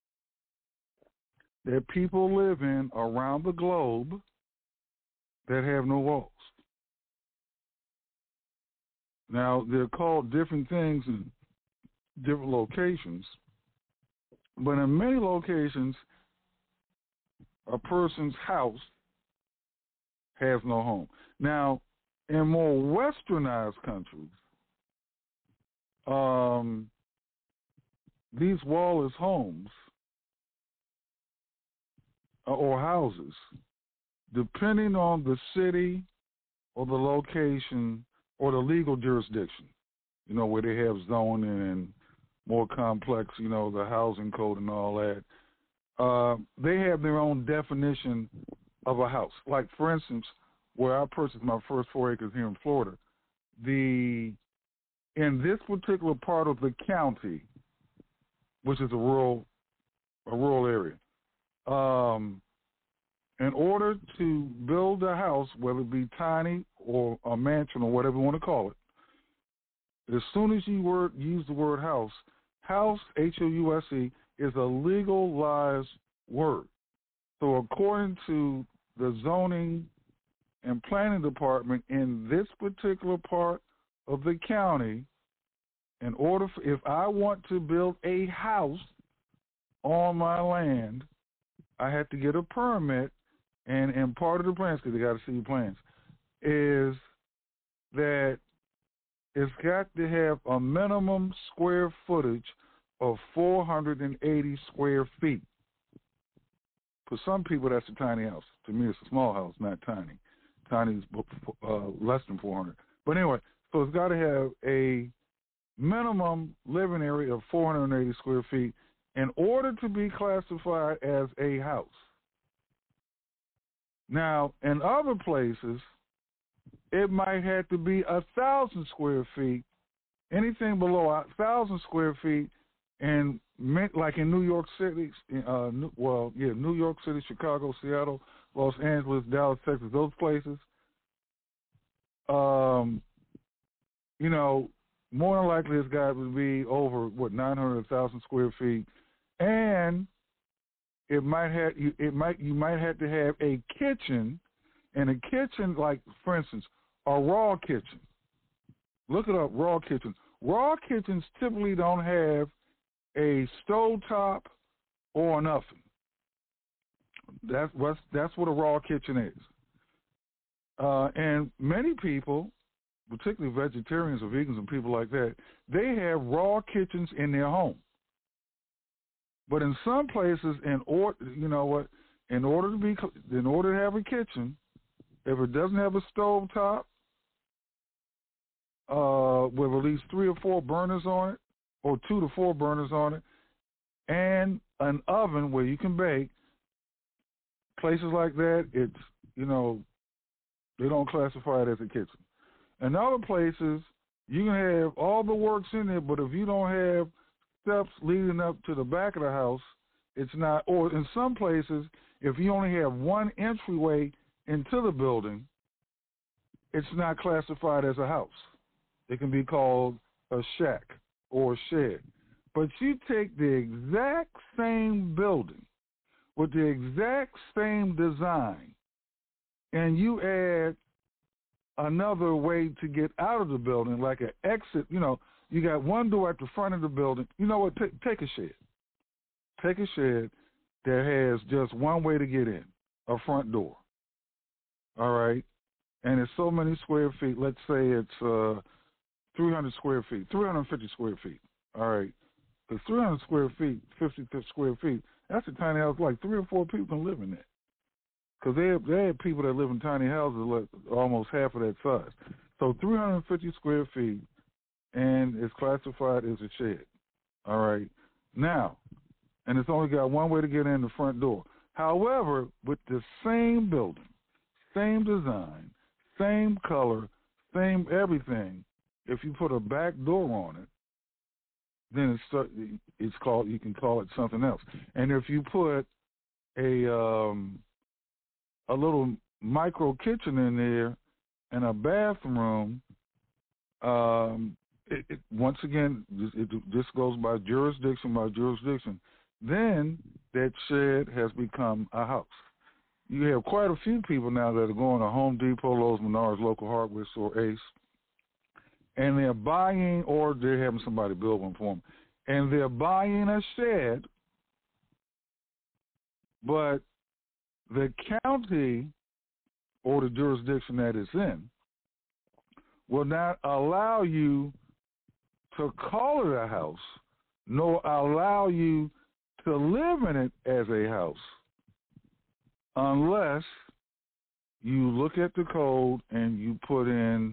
that people live in around the globe that have no walls. Now, they're called different things in different locations, but in many locations, a person's house has no home. Now, in more westernized countries, these wallless homes or houses, depending on the city or the location or the legal jurisdiction, where they have zoning and more complex, the housing code and all that, they have their own definition of a house. Like, for instance, where I purchased my first 4 acres here in Florida, in this particular part of the county, which is a rural area, in order to build a house, whether it be tiny or a mansion or whatever you want to call it, as soon as you use the word house, H-O-U-S-E, is a legalized word. So according to the zoning and planning department in this particular part of the county, if I want to build a house on my land, I have to get a permit, and part of the plans, because they got to see your plans, is that it's got to have a minimum square footage of 480 square feet. For some people, that's a tiny house. To me, it's a small house, not tiny. Tiny is less than 400. But anyway, so it's got to have a minimum living area of 480 square feet in order to be classified as a house. Now, in other places, it might have to be 1,000 square feet. Anything below 1,000 square feet, and like in New York City, New York City, Chicago, Seattle, Los Angeles, Dallas, Texas, those places, more than likely it's got to be over 900,000 square feet, and you might have to have a kitchen, and a kitchen, like, for instance, a raw kitchen. Look it up, raw kitchen. Raw kitchens typically don't have a stovetop or an oven. That's what a raw kitchen is. And many people, particularly vegetarians or vegans and people like that, they have raw kitchens in their home. But in some places, in order to have a kitchen, if it doesn't have a stovetop with at least 3 or 4 burners on it, or 2 to 4 burners on it, and an oven where you can bake, places like that, it's, they don't classify it as a kitchen. In other places, you can have all the works in there, but if you don't have steps leading up to the back of the house, it's not. Or in some places, if you only have one entryway into the building, it's not classified as a house. It can be called a shack or a shed. But you take the exact same building with the exact same design, and you add another way to get out of the building, like an exit. You got one door at the front of the building. You know what? Take a shed. Take a shed that has just one way to get in, a front door. All right? And it's so many square feet. Let's say it's 300 square feet, 350 square feet. All right? Because 300 square feet, 50 square feet, that's a tiny house. Like 3 or 4 people can live in that. Because they have people that live in tiny houses like almost half of that size. So 350 square feet, and it's classified as a shed. All right. Now, and it's only got one way to get in, the front door. However, with the same building, same design, same color, same everything, if you put a back door on it, then it's called, you can call it something else. And if you put a little micro kitchen in there and a bathroom, once again, it just goes by jurisdiction by jurisdiction. Then that shed has become a house. You have quite a few people now that are going to Home Depot, Lowe's, Menards, local hardware store, Ace, and they're buying, or they're having somebody build one for them, and they're buying a shed, but the county or the jurisdiction that it's in will not allow you to call it a house, nor allow you to live in it as a house, unless you look at the code and you put in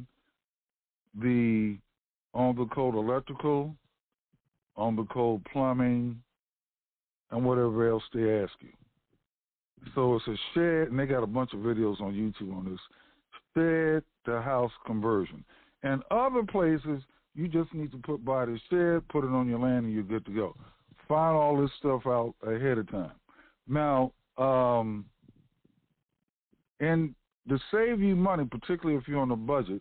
on the code electrical, on the code plumbing, and whatever else they ask you. So it's a shed, and they got a bunch of videos on YouTube on this, shed to house conversion. And other places, you just need to put by the shed, put it on your land, and you're good to go. Find all this stuff out ahead of time. Now, and to save you money, particularly if you're on a budget,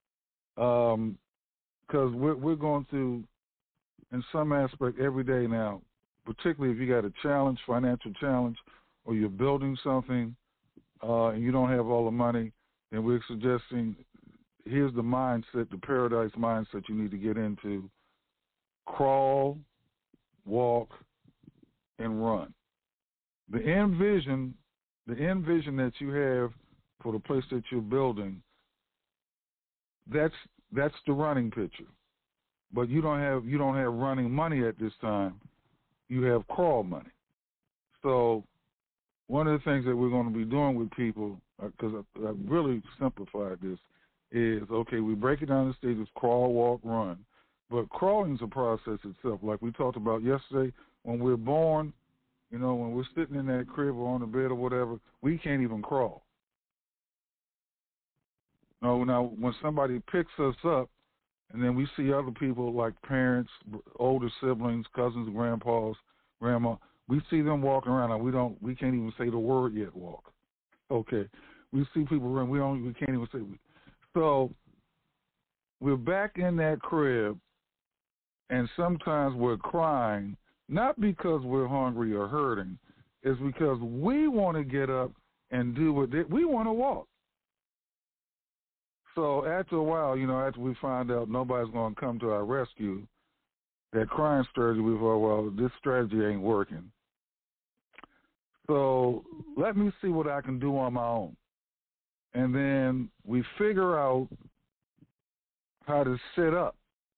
because we're going through, in some aspect, every day now, particularly if you got a challenge, financial challenge, or you're building something and you don't have all the money, then we're suggesting, here's the mindset, the paradise mindset you need to get into. Crawl, walk, and run. The end vision that you have for the place that you're building, that's the running picture. But you don't have running money at this time. You have crawl money. So one of the things that we're going to be doing with people, because I really simplified this, is, okay, we break it down in stages: crawl, walk, run. But crawling is a process itself. Like we talked about yesterday, when we're born, when we're sitting in that crib or on the bed or whatever, we can't even crawl. No, now when somebody picks us up, and then we see other people like parents, older siblings, cousins, grandpas, grandma, we see them walking around, and we can't even say the word yet, walk. Okay. We see people run, we can't even say. So we're back in that crib, and sometimes we're crying, not because we're hungry or hurting, it's because we want to get up and do we want to walk. So after a while, after we find out nobody's going to come to our rescue, that crying strategy, we thought, well, this strategy ain't working. So let me see what I can do on my own. And then we figure out how to sit up.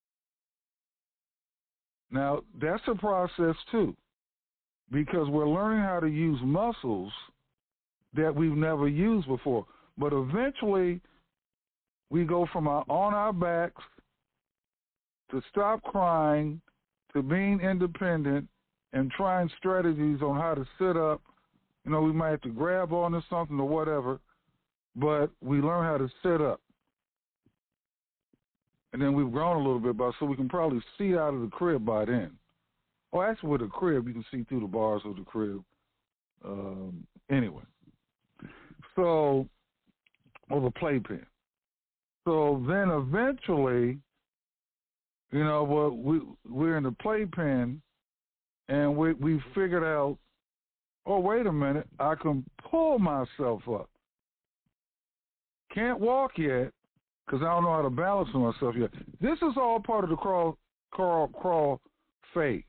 Now, that's a process too, because we're learning how to use muscles that we've never used before. But eventually, we go from on our backs to stop crying to being independent and trying strategies on how to sit up. We might have to grab onto something or whatever, but we learn how to sit up. And then we've grown a little bit so we can probably see out of the crib by then. Oh, actually, with a crib, you can see through the bars of the crib. Anyway. So, or the playpen. So then eventually, we're in the playpen, and we figured out, oh, wait a minute, I can pull myself up. Can't walk yet, because I don't know how to balance myself yet. This is all part of the crawl phase.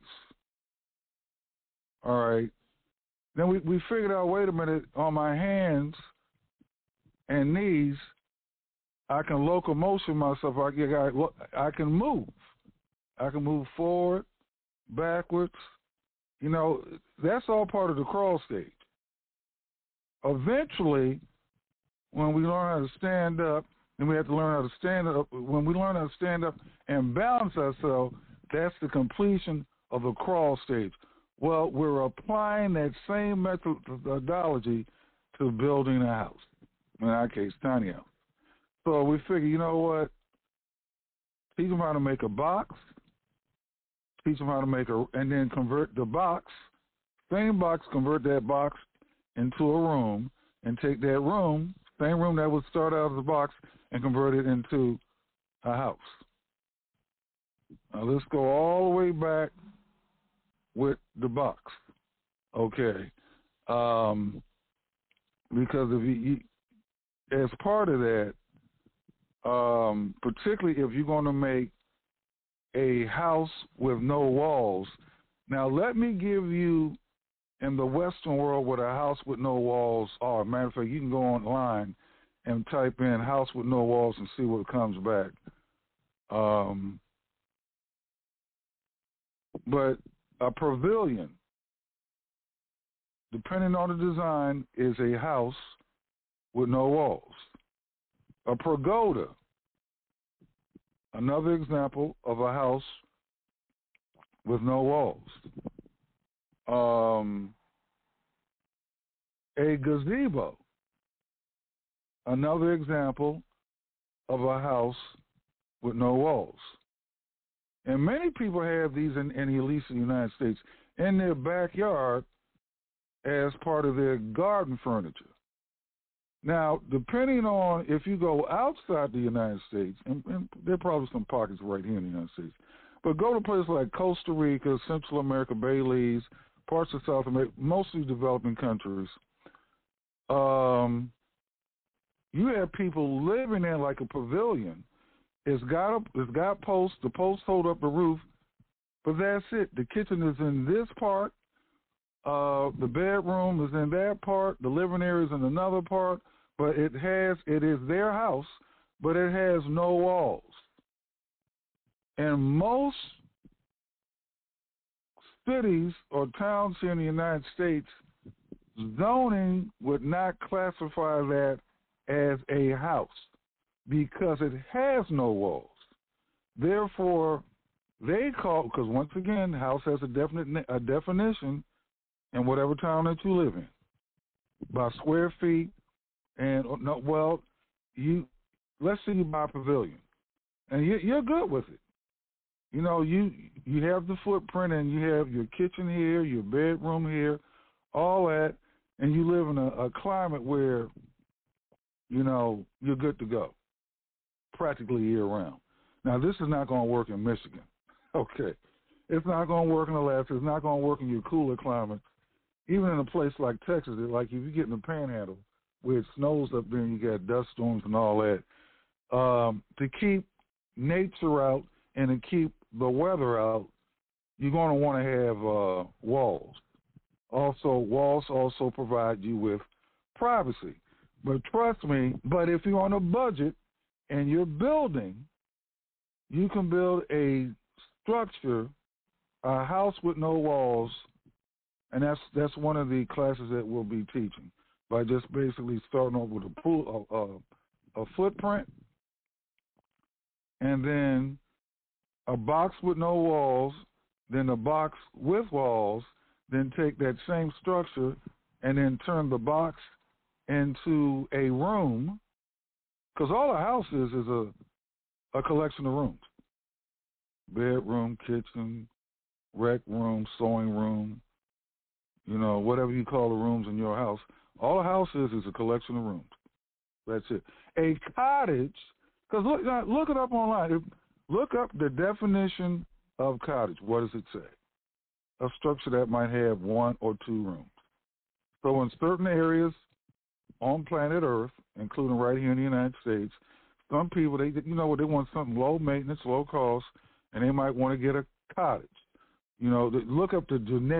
All right. Then we figured out, wait a minute, on my hands and knees, I can locomotion myself. I can move. I can move forward, backwards. That's all part of the crawl stage. Eventually, when we learn how to stand up, and we have to learn how to stand up. When we learn how to stand up and balance ourselves, that's the completion of the crawl stage. Well, we're applying that same methodology to building a house. In our case, tiny house. So we figure, you know what? Teach them how to make a box. Teach them how to make and then convert the box, same box, convert that box into a room, and take that room, same room that would start out as a box, and convert it into a house. Now let's go all the way back with the box, okay? Because if you as part of that, particularly if you're going to make a house with no walls. Now, let me give you, in the Western world, what a house with no walls are. Matter of fact, you can go online and type in house with no walls and see what comes back. But a pavilion, depending on the design, is a house with no walls. A pagoda, another example of a house with no walls. A gazebo, another example of a house with no walls. And many people have these at least in the United States, in their backyard as part of their garden furniture. Now, depending on if you go outside the United States, and there are probably some pockets right here in the United States, but go to places like Costa Rica, Central America, Belize, parts of South America, mostly developing countries, you have people living in like a pavilion. It's got posts. The posts hold up the roof, but that's it. The kitchen is in this part. The bedroom is in that part. The living area is in another part. But it is their house, but it has no walls. And most cities or towns here in the United States, zoning would not classify that as a house because it has no walls. Therefore, they call, because once again, house has a definition in whatever town that you live in by square feet. And let's say you buy a pavilion, and you're good with it. You know, you have the footprint, and you have your kitchen here, your bedroom here, all that, and you live in a climate where, you know, you're good to go, practically year-round. Now, this is not going to work in Michigan, okay? It's not going to work in Alaska. It's not going to work in your cooler climate. Even in a place like Texas, like if you get in the Panhandle, where it snows up there and you got dust storms and all that, to keep nature out and to keep the weather out, you're going to want to have walls. Also, walls also provide you with privacy. But trust me, but if you're on a budget and you're building, you can build a structure, a house with no walls, and that's one of the classes that we'll be teaching, by just basically starting off with a footprint, and then a box with no walls, then a box with walls, then take that same structure and then turn the box into a room, because all a house is a collection of rooms. Bedroom, kitchen, rec room, sewing room, you know, whatever you call the rooms in your house. All a house is a collection of rooms. That's it. A cottage, because look it up online. Look up the definition of cottage. What does it say? A structure that might have one or two rooms. So in certain areas on planet Earth, including right here in the United States, some people, they want something low maintenance, low cost, and they might want to get a cottage. You know, look up the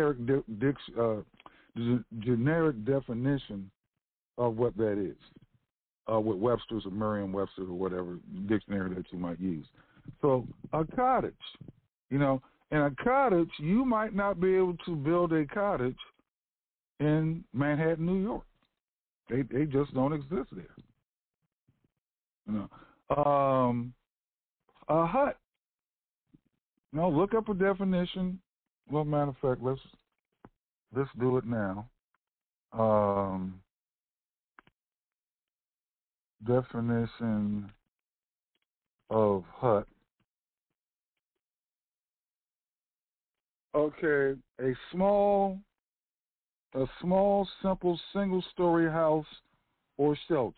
generic definition of what that is, with Webster's or Merriam-Webster or whatever dictionary that you might use. So a cottage, you know, and a cottage, you might not be able to build a cottage in Manhattan, New York. They just don't exist there. You know, a hut. You know, look up a definition well, matter of fact, let's do it now. Definition of hut. Okay, a small, simple, single-story house or shelter.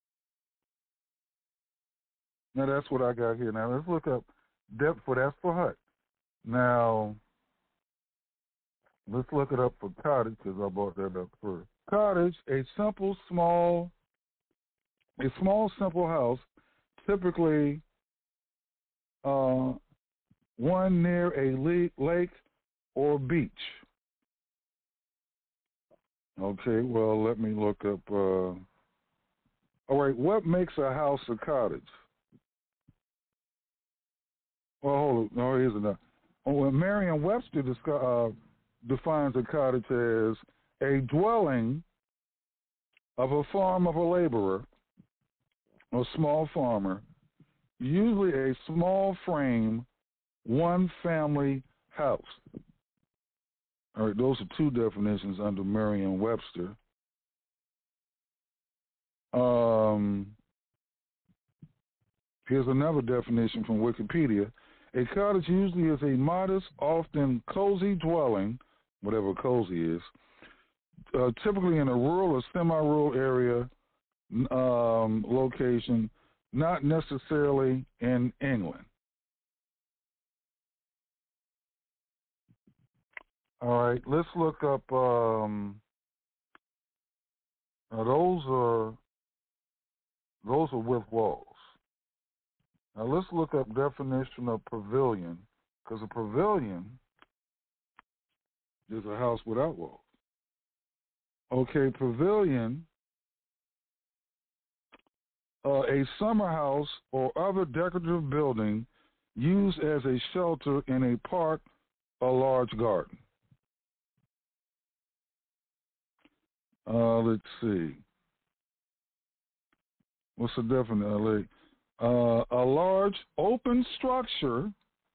Now that's what I got here. Now let's look up depth for that's for hut. Now let's look it up for cottage because I brought that up first. Cottage, a small, simple house, typically one near a lake or beach. Okay, well, let me look up. All right, what makes a house a cottage? Well, hold on. No, here's enough. Well, Merriam-Webster defines a cottage as a dwelling of a farm of a laborer, a small farmer, usually a small frame, one-family house. All right, those are two definitions under Merriam-Webster. Here's another definition from Wikipedia. A cottage usually is a modest, often cozy dwelling, whatever cozy is, typically in a rural or semi-rural area location, not necessarily in England. All right, let's look up. Those are with walls. Now let's look up definition of pavilion, because a pavilion is a house without walls. Okay, pavilion, a summer house or other decorative building used as a shelter in a park or large garden. Let's see. What's the definition? A large open structure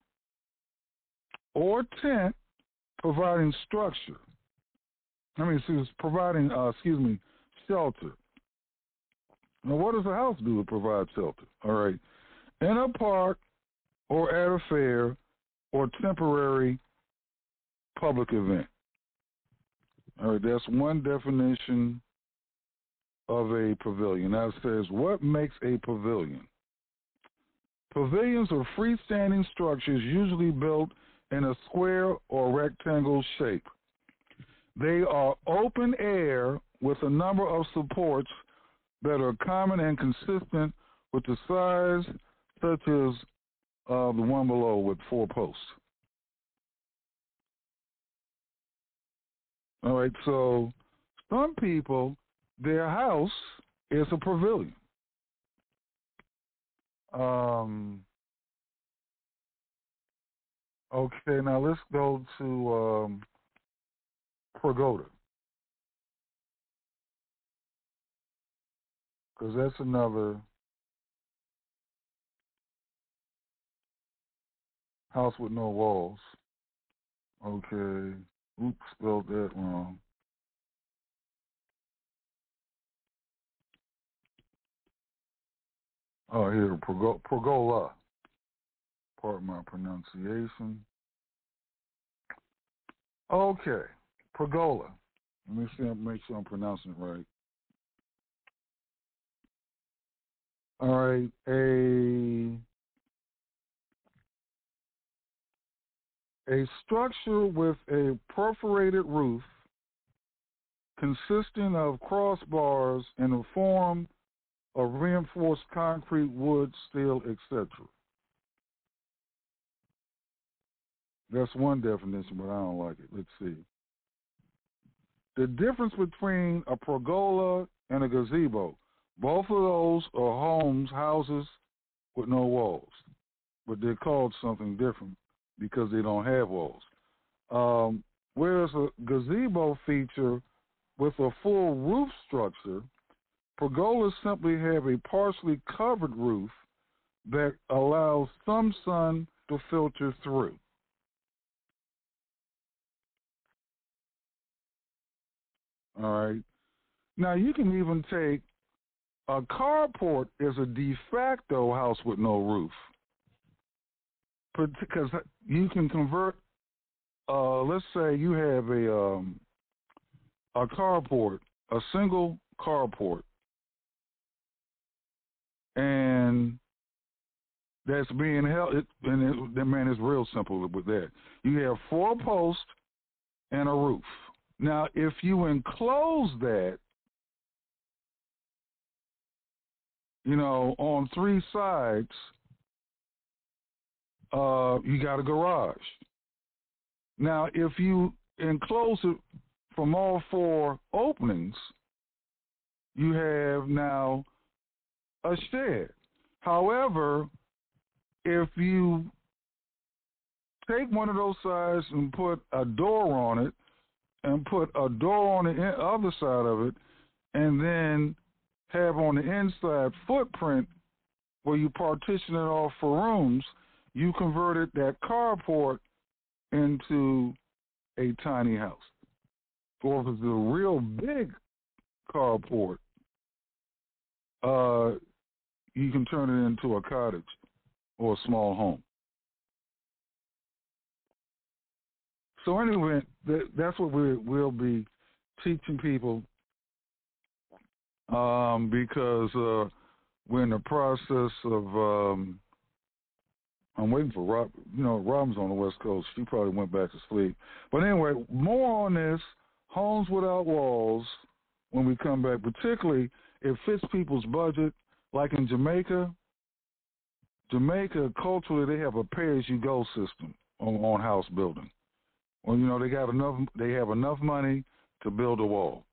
or tent providing structure. Providing shelter. Now, what does a house do to provide shelter? All right. In a park or at a fair or temporary public event. All right, that's one definition of a pavilion. Now it says, what makes a pavilion? Pavilions are freestanding structures usually built in a square or rectangle shape. They are open air with a number of supports that are common and consistent with the size, such as the one below with 4 posts. All right, so some people, their house is a pavilion. Okay, now let's go to pergola, because that's another house with no walls. Okay, oops, spelled that wrong. Oh, here, pergola. Pardon my pronunciation. Okay, pergola. Let me see, make sure I'm pronouncing it right. All right, a structure with a perforated roof consisting of crossbars in the form of reinforced concrete, wood, steel, etc. That's one definition, but I don't like it. Let's see. The difference between a pergola and a gazebo. Both of those are homes, houses with no walls, but they're called something different because they don't have walls. Whereas a gazebo feature with a full roof structure, pergolas simply have a partially covered roof that allows some sun to filter through. All right. Now you can even take a carport as a de facto house with no roof, because you can convert. Let's say you have a carport, a single carport, and that's being held. That man is real simple with that. You have 4 posts and a roof. Now, if you enclose that, on 3 sides, you got a garage. Now, if you enclose it from all 4 openings, you have now a shed. However, if you take one of those sides and put a door on it, and put a door on the other side of it, and then have on the inside footprint where you partition it off for rooms, you converted that carport into a tiny house. Or if it's a real big carport, you can turn it into a cottage or a small home. So anyway, that's what we'll be teaching people, because we're in the process of. I'm waiting for Rob. Robin's on the West Coast. She probably went back to sleep. But anyway, more on this homes without walls when we come back. Particularly, it fits people's budget. Like in Jamaica, culturally they have a pay-as-you-go system on house building. Well, they have enough money to build a wall.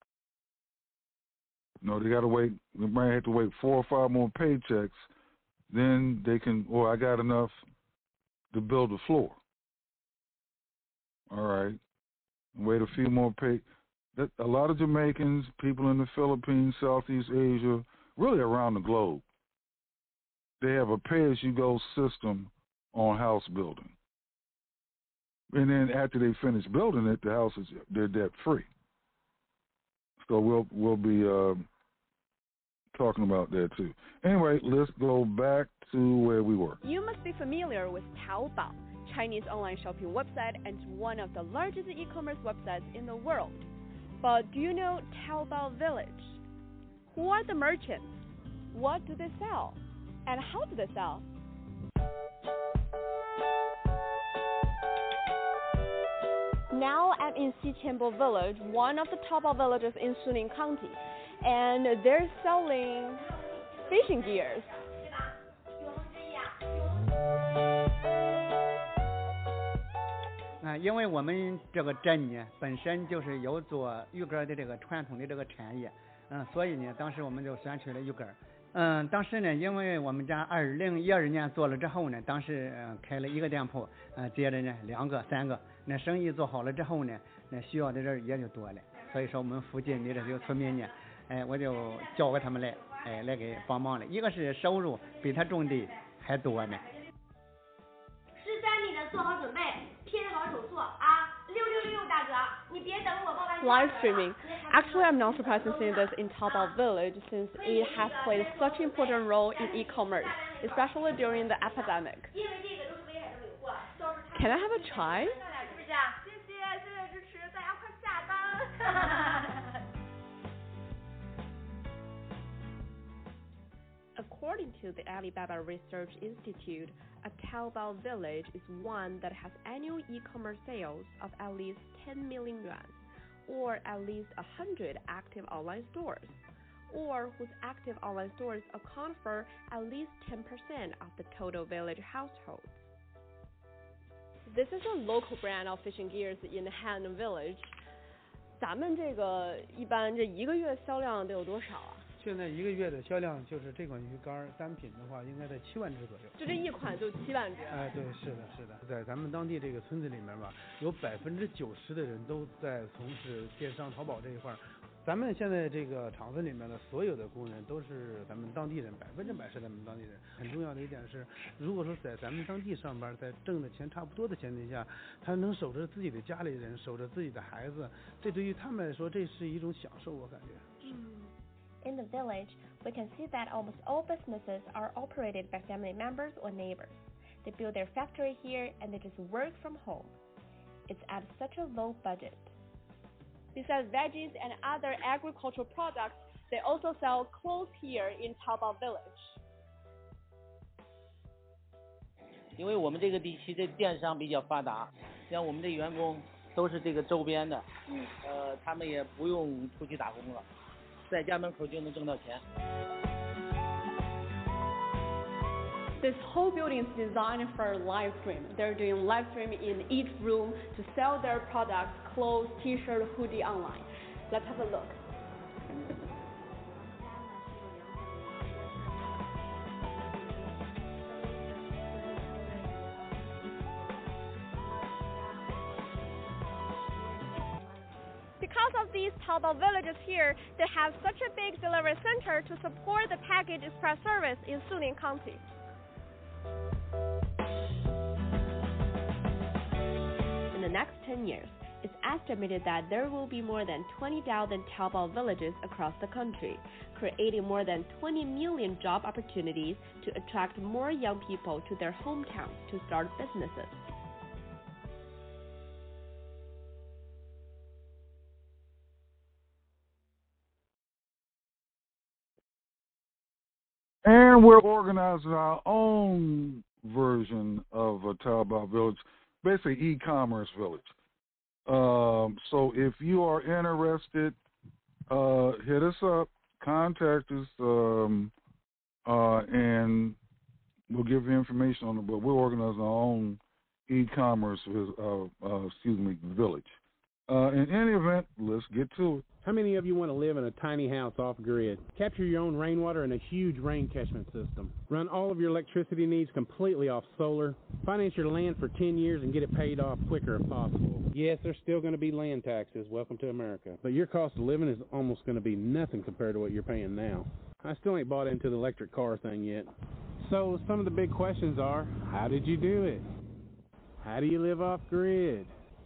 They got to wait. They might have to wait 4 or 5 more paychecks. Then they can. I got enough to build a floor. All right. Wait a few more A lot of Jamaicans, people in the Philippines, Southeast Asia, really around the globe, they have a pay-as-you-go system on house building. And then after they finish building it, the house they're debt free. So we'll be talking about that too. Anyway, let's go back to where we were. You must be familiar with Taobao, Chinese online shopping website and one of the largest e-commerce websites in the world. But do you know Taobao Village? Who are the merchants? What do they sell? And how do they sell? Now I'm in Xiqianbo Village, one of the Taobao villages in Suning County, and they're selling fishing gears. 因为我们这个镇呢本身就是有做鱼竿的这个传统的这个产业，所以呢当时我们就选取了鱼竿。当时呢因为我们家2012年做了之后呢，当时开了1个店铺，接着呢2个3个，那生意做好了之后呢，那需要的人也就多了，所以说我们附近的这些村民呢，我就叫过他们来，来给帮忙了，一个是收入比他种的还多呢。 13米的做好准备，拼好手速啊！666大哥，你别等我报完。 Live streaming. Actually, I'm not surprised to see this in Taobao Village since it has played such an important role in e-commerce, especially during the epidemic. Can I have a try? According to the Alibaba Research Institute, a Taobao village is one that has annual e-commerce sales of at least 10 million yuan, or at least 100 active online stores, or whose active online stores account for at least 10% of the total village households. This is a local brand of fishing gears in Han Village. 咱们这个一般这1个月销量得有多少啊？ 现在1个月的销量就是这款鱼竿单品的话，应该在7万只左右。 就这一款就7万只。 对，是的。在咱们当地这个村子里面吧，有90%的人都在从事电商淘宝这一块， 咱们现在这个厂子里面的所有的工人都是咱们当地人，100%是咱们当地人。很重要的一点是，如果说在咱们当地上班，在挣的钱差不多的前提下，他能守着自己的家里人，守着自己的孩子，这对于他们来说，这是一种享受，我感觉。 In the village, we can see that almost all businesses are operated by family members or neighbors. They build their factory here and they just work from home. It's at such a low budget. Besides veggies and other agricultural products, they also sell clothes here in Taobao Village. 因为我们这个地区的电商比较发达，像我们的员工都是这个周边的，他们也不用出去打工了，在家门口就能挣到钱。 This whole building is designed for live stream. They're doing live stream in each room to sell their products, clothes, t-shirt, hoodie online. Let's have a look. Because of these Taobao villages here, they have such a big delivery center to support the package express service in Suning County. In the next 10 years, it's estimated that there will be more than 20,000 Taobao villages across the country, creating more than 20 million job opportunities to attract more young people to their hometowns to start businesses. And we're organizing our own version of a Taobao village, basically e-commerce village. So if you are interested, hit us up, contact us, and we'll give you information on it. But we're organizing our own e-commerce, village. In any event, let's get to it. How many of you want to live in a tiny house off-grid? Capture your own rainwater in a huge rain catchment system. Run all of your electricity needs completely off solar. Finance your land for 10 years and get it paid off quicker if possible. Yes, there's still going to be land taxes. Welcome to America. But your cost of living is almost going to be nothing compared to what you're paying now. I still ain't bought into the electric car thing yet. So some of the big questions are, how did you do it? How do you live off-grid?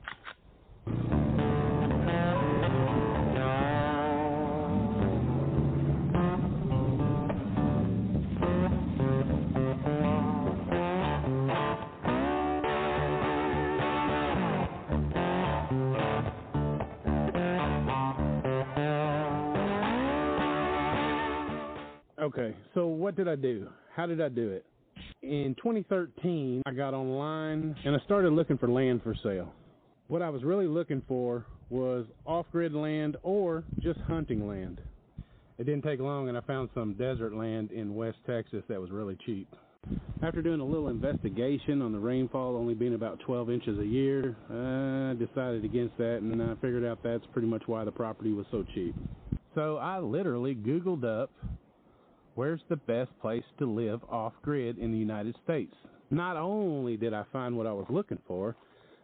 Okay, so what did I do? How did I do it? In 2013, I got online and I started looking for land for sale. What I was really looking for was off-grid land or just hunting land. It didn't take long and I found some desert land in West Texas that was really cheap. After doing a little investigation on the rainfall only being about 12 inches a year, I decided against that and I figured out that's pretty much why the property was so cheap. So I literally Googled up where's the best place to live off-grid in the United States. Not only did I find what I was looking for,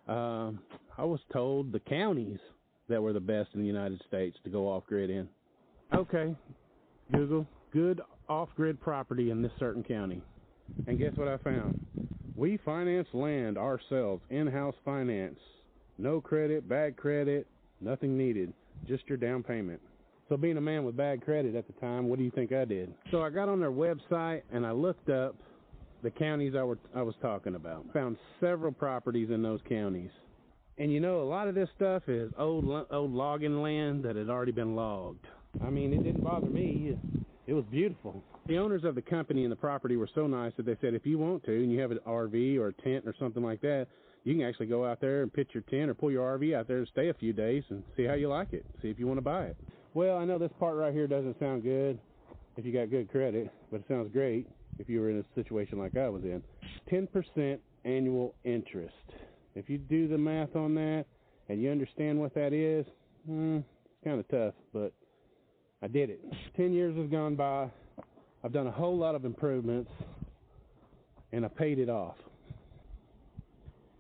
I was told the counties that were the best in the United States to go off-grid in. Okay, Google, good off-grid property in this certain county. And guess what I found? We finance land ourselves, in-house finance. No credit, bad credit, nothing needed, just your down payment. So being a man with bad credit at the time, what do you think I did? So I got on their website and I looked up the counties I was talking about. Found several properties in those counties. And you know, a lot of this stuff is old logging land that had already been logged. I mean, it didn't bother me. It was beautiful. The owners of the company and the property were so nice that they said if you want to and you have an RV or a tent or something like that, you can actually go out there and pitch your tent or pull your RV out there and stay a few days and see how you like it. See if you want to buy it. Well, I know this part right here doesn't sound good if you got good credit, but it sounds great if you were in a situation like I was in. 10% annual interest. If you do the math on that and you understand what that is, it's kind of tough, but I did it. 10 years has gone by. I've done a whole lot of improvements, and I paid it off.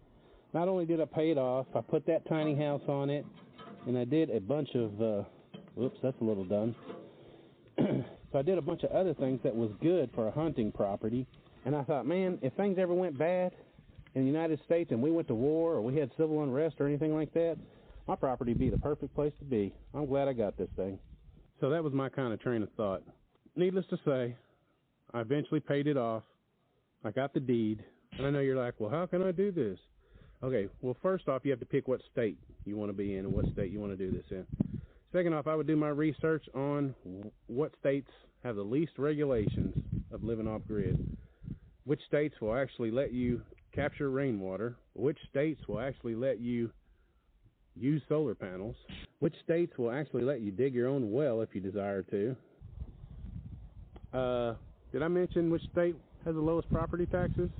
Not only did I pay it off, I put that tiny house on it, and I did a bunch of Whoops, that's a little done. So I did a bunch of other things that was good for a hunting property. And I thought, man, if things ever went bad in the United States and we went to war or we had civil unrest or anything like that, my property would be the perfect place to be. I'm glad I got this thing. So that was my kind of train of thought. Needless to say, I eventually paid it off. I got the deed. And I know you're like, well, how can I do this? Okay, well, first off, you have to pick what state you want to be in and what state you want to do this in. Second off, I would do my research on what states have the least regulations of living off-grid, which states will actually let you capture rainwater, which states will actually let you use solar panels, which states will actually let you dig your own well if you desire to. Did I mention which state has the lowest property taxes?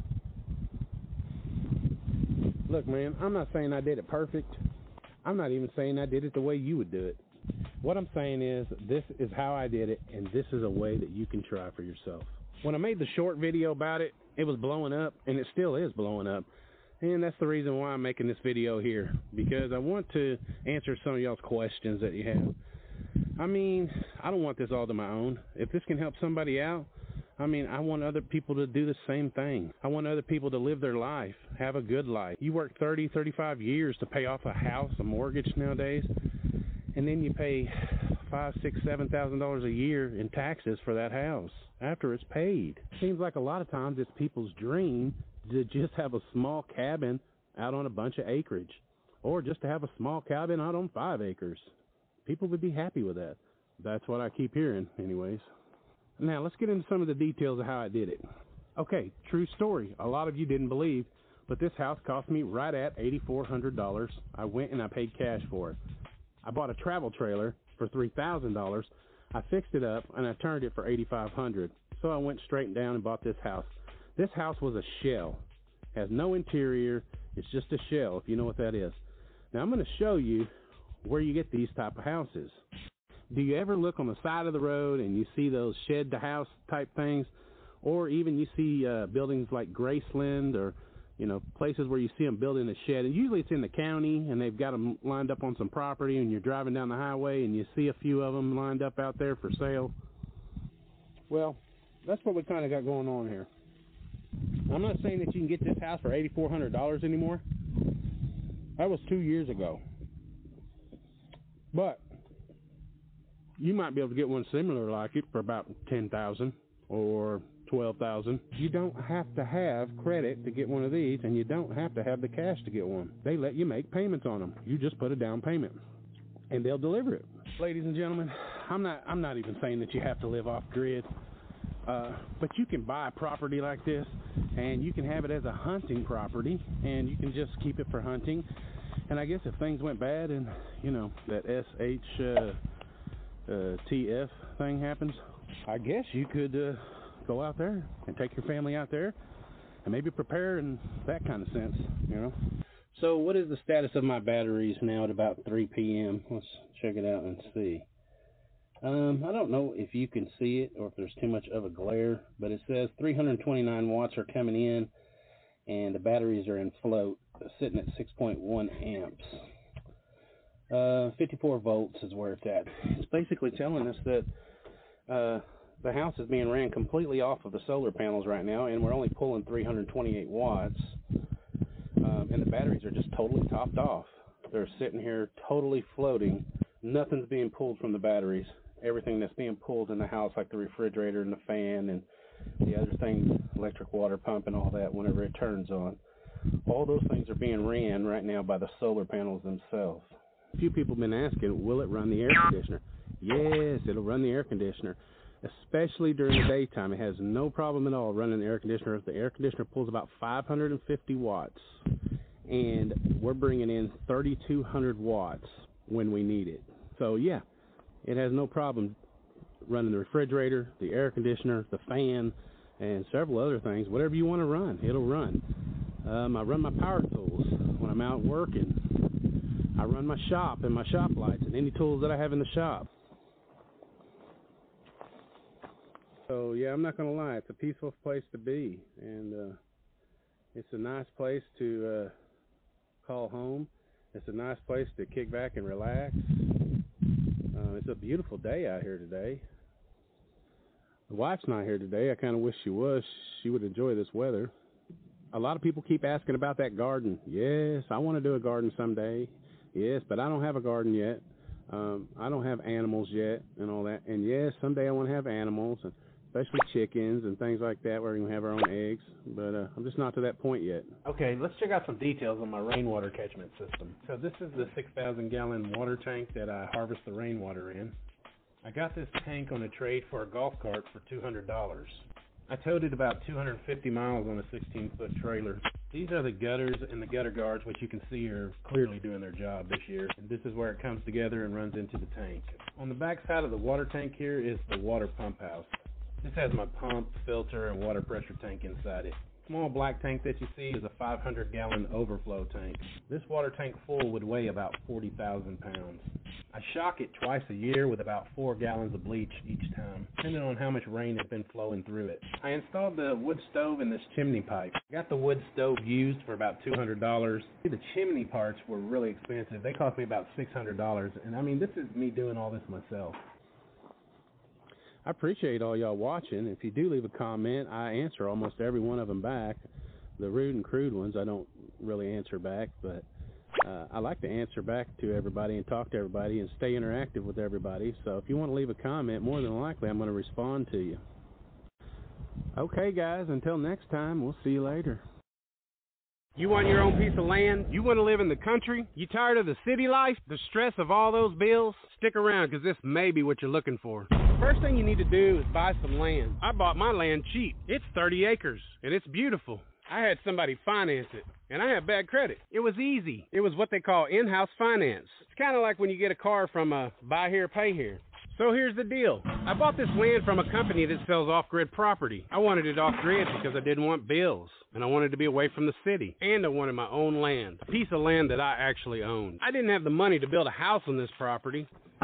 Look, man, I'm not saying I did it perfect. I'm not even saying I did it the way you would do it. What I'm saying is this is how I did it, and this is a way that you can try for yourself. When I made the short video about it, it was blowing up, and it still is blowing up. And that's the reason why I'm making this video here, because I want to answer some of y'all's questions that you have. I mean, I don't want this all to my own. If this can help somebody out, I mean, I want other people to do the same thing. I want other people to live their life, have a good life. You work 30, 35 years to pay off a house, a mortgage nowadays, and then you pay $5,000, $6,000, $7,000 a year in taxes for that house after it's paid. Seems like a lot of times it's people's dream to just have a small cabin out on a bunch of acreage, or just to have a small cabin out on 5 acres. People would be happy with that. That's what I keep hearing anyways. Now let's get into some of the details of how I did it. Okay, true story. A lot of you didn't believe, but this house cost me right at $8,400. I went and I paid cash for it. I bought a travel trailer for $3,000. I fixed it up and I turned it for $8,500. So I went straight down and bought this house. This house was a shell. Has no interior. It's just a shell, if you know what that is. Now I'm going to show you where you get these type of houses. Do you ever look on the side of the road and you see those shed to house type things, or even you see buildings like Graceland, or places where you see them building a shed, and usually it's in the county and they've got them lined up on some property, and you're driving down the highway and you see a few of them lined up out there for sale? Well, that's what we kind of got going on here. I'm not saying that you can get this house for $8,400 anymore. That was 2 years ago. But you might be able to get one similar like it for about $10,000 or $12,000. You don't have to have credit to get one of these, and you don't have to have the cash to get one. They let you make payments on them. You just put a down payment, and they'll deliver it. Ladies and gentlemen, I'm not even saying that you have to live off grid, but you can buy a property like this, and you can have it as a hunting property, and you can just keep it for hunting. And I guess if things went bad, and that TF thing happens, I guess you could go out there and take your family out there and maybe prepare in that kind of sense, So what is the status of my batteries now at about 3 p.m.? Let's check it out and see. I don't know if you can see it or if there's too much of a glare, but it says 329 watts are coming in and the batteries are in float, sitting at 6.1 amps. 54 volts is where it's at. It's basically telling us that the house is being ran completely off of the solar panels right now, and we're only pulling 328 watts, and the batteries are just totally topped off. They're sitting here totally floating. Nothing's being pulled from the batteries. Everything that's being pulled in the house, like the refrigerator and the fan and the other things, electric water pump and all that, whenever it turns on, all those things are being ran right now by the solar panels themselves. A few people have been asking, will it run the air conditioner? Yes, it'll run the air conditioner, especially during the daytime. It has no problem at all running the air conditioner. The air conditioner pulls about 550 watts, and we're bringing in 3,200 watts when we need it. So yeah, it has no problem running the refrigerator, the air conditioner, the fan, and several other things. Whatever you want to run, it'll run. I run my power tools when I'm out working. I run my shop and my shop lights and any tools that I have in the shop. So yeah, I'm not going to lie, it's a peaceful place to be, and it's a nice place to call home. It's a nice place to kick back and relax. It's a beautiful day out here today. The wife's not here today. I kind of wish she was. She would enjoy this weather. A lot of people keep asking about that garden. Yes, I want to do a garden someday. Yes, but I don't have a garden yet. I don't have animals yet and all that. And yes, someday I want to have animals, and especially chickens and things like that where we can have our own eggs. But I'm just not to that point yet. Okay, let's check out some details on my rainwater catchment system. So this is the 6,000-gallon water tank that I harvest the rainwater in. I got this tank on a trade for a golf cart for $200. I towed it about 250 miles on a 16-foot trailer. These are the gutters and the gutter guards, which you can see are clearly doing their job this year. And this is where it comes together and runs into the tank. On the back side of the water tank here is the water pump house. This has my pump, filter, and water pressure tank inside it. The small black tank that you see is a 500-gallon overflow tank. This water tank full would weigh about 40,000 pounds. I shock it twice a year with about 4 gallons of bleach each time, depending on how much rain has been flowing through it. I installed the wood stove in this chimney pipe. I got the wood stove used for about $200. The chimney parts were really expensive. They cost me about $600, and I mean, this is me doing all this myself. I appreciate all y'all watching. If you do leave a comment, I answer almost every one of them back. The rude and crude ones I don't really answer back, but I like to answer back to everybody and talk to everybody and stay interactive with everybody. So if you want to leave a comment, more than likely I'm going to respond to you. Okay, guys, until next time, we'll see you later. You want your own piece of land? You want to live in the country? You tired of the city life? The stress of all those bills? Stick around, because this may be what you're looking for. First thing you need to do is buy some land. I bought my land cheap. It's 30 acres, and it's beautiful. I had somebody finance it, and I had bad credit. It was easy. It was what they call in-house finance. It's kind of like when you get a car from a buy here, pay here. So here's the deal. I bought this land from a company that sells off-grid property. I wanted it off-grid because I didn't want bills, and I wanted to be away from the city, and I wanted my own land, a piece of land that I actually owned. I didn't have the money to build a house on this property,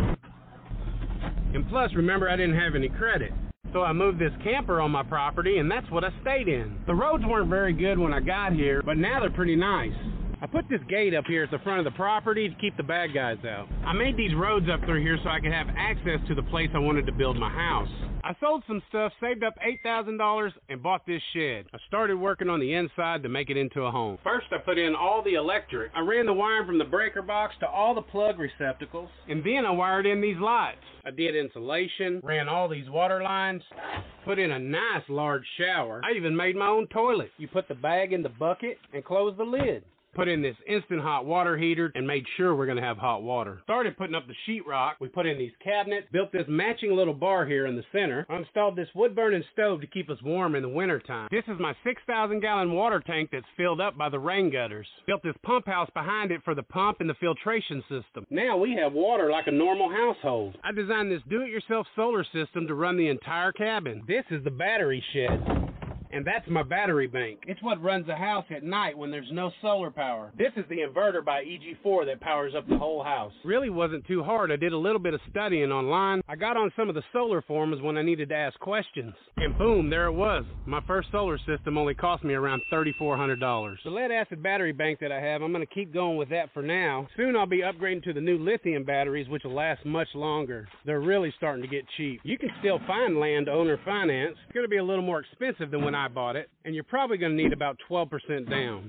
and plus, remember, I didn't have any credit. So I moved this camper on my property, and that's what I stayed in. The roads weren't very good when I got here, but now they're pretty nice. I put this gate up here at the front of the property to keep the bad guys out. I made these roads up through here so I could have access to the place I wanted to build my house. I sold some stuff, saved up $8,000, and bought this shed. I started working on the inside to make it into a home. First, I put in all the electric. I ran the wiring from the breaker box to all the plug receptacles, and then I wired in these lights. I did insulation, ran all these water lines, put in a nice large shower. I even made my own toilet. You put the bag in the bucket and close the lid. Put in this instant hot water heater and made sure we're going to have hot water. Started putting up the sheetrock. We put in these cabinets, built this matching little bar here in the center. I installed this wood-burning stove to keep us warm in the wintertime. This is my 6,000-gallon water tank that's filled up by the rain gutters. Built this pump house behind it for the pump and the filtration system. Now we have water like a normal household. I designed this do-it-yourself solar system to run the entire cabin. This is the battery shed. And that's my battery bank. It's what runs the house at night when there's no solar power. This is the inverter by EG4 that powers up the whole house. Really wasn't too hard. I did a little bit of studying online. I got on some of the solar forums when I needed to ask questions. And boom, there it was. My first solar system only cost me around $3,400. The lead acid battery bank that I have, I'm going to keep going with that for now. Soon I'll be upgrading to the new lithium batteries, which will last much longer. They're really starting to get cheap. You can still find land owner finance. It's going to be a little more expensive than when I bought it, and you're probably going to need about 12% down.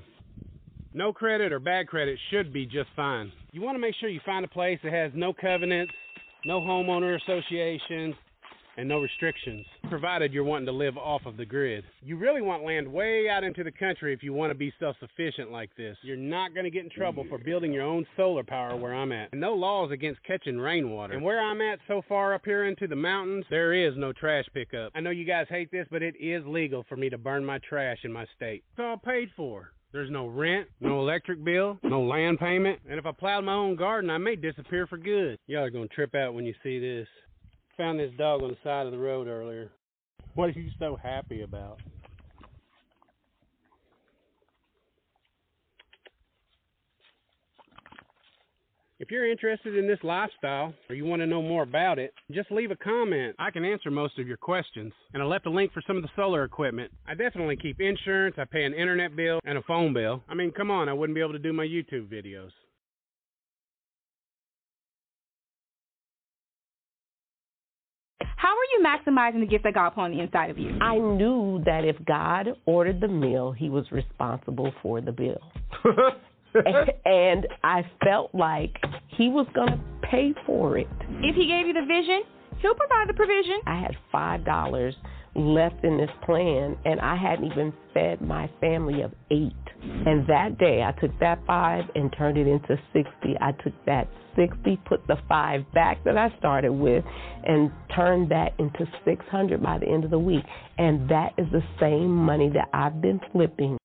No credit or bad credit should be just fine. You want to make sure you find a place that has no covenants, no homeowner associations, and no restrictions, provided you're wanting to live off of the grid. You really want land way out into the country if you want to be self-sufficient like this. You're not going to get in trouble for building your own solar power where I'm at. And no laws against catching rainwater. And where I'm at so far up here into the mountains, there is no trash pickup. I know you guys hate this, but it is legal for me to burn my trash in my state. It's all paid for. There's no rent, no electric bill, no land payment, and if I plowed my own garden, I may disappear for good. Y'all are going to trip out when you see this. Found this dog on the side of the road earlier. What are you so happy about? If you're interested in this lifestyle, or you want to know more about it, just leave a comment. I can answer most of your questions. And I left a link for some of the solar equipment. I definitely keep insurance, I pay an internet bill, and a phone bill. I mean, come on, I wouldn't be able to do my YouTube videos. How are you maximizing the gift that God put on the inside of you? I knew that if God ordered the meal, he was responsible for the bill. And I felt like he was going to pay for it. If he gave you the vision, he'll provide the provision. I had $5 left in this plan, and I hadn't even fed my family of 8. And that day, I took that 5 and turned it into 60. I took that 60, put the 5 back that I started with, and turned that into 600 by the end of the week. And that is the same money that I've been flipping.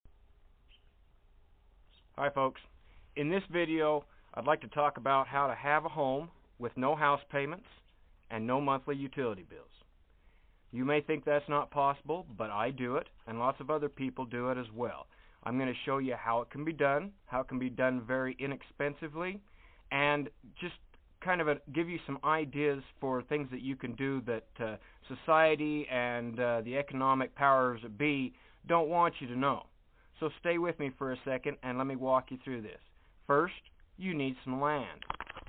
Hi folks, in this video I'd like to talk about how to have a home with no house payments and no monthly utility bills. You may think that's not possible, but I do it, and lots of other people do it as well. I'm going to show you how it can be done, how it can be done very inexpensively, and just kind of give you some ideas for things that you can do that society and the economic powers that be don't want you to know. So stay with me for a second and let me walk you through this. First, you need some land.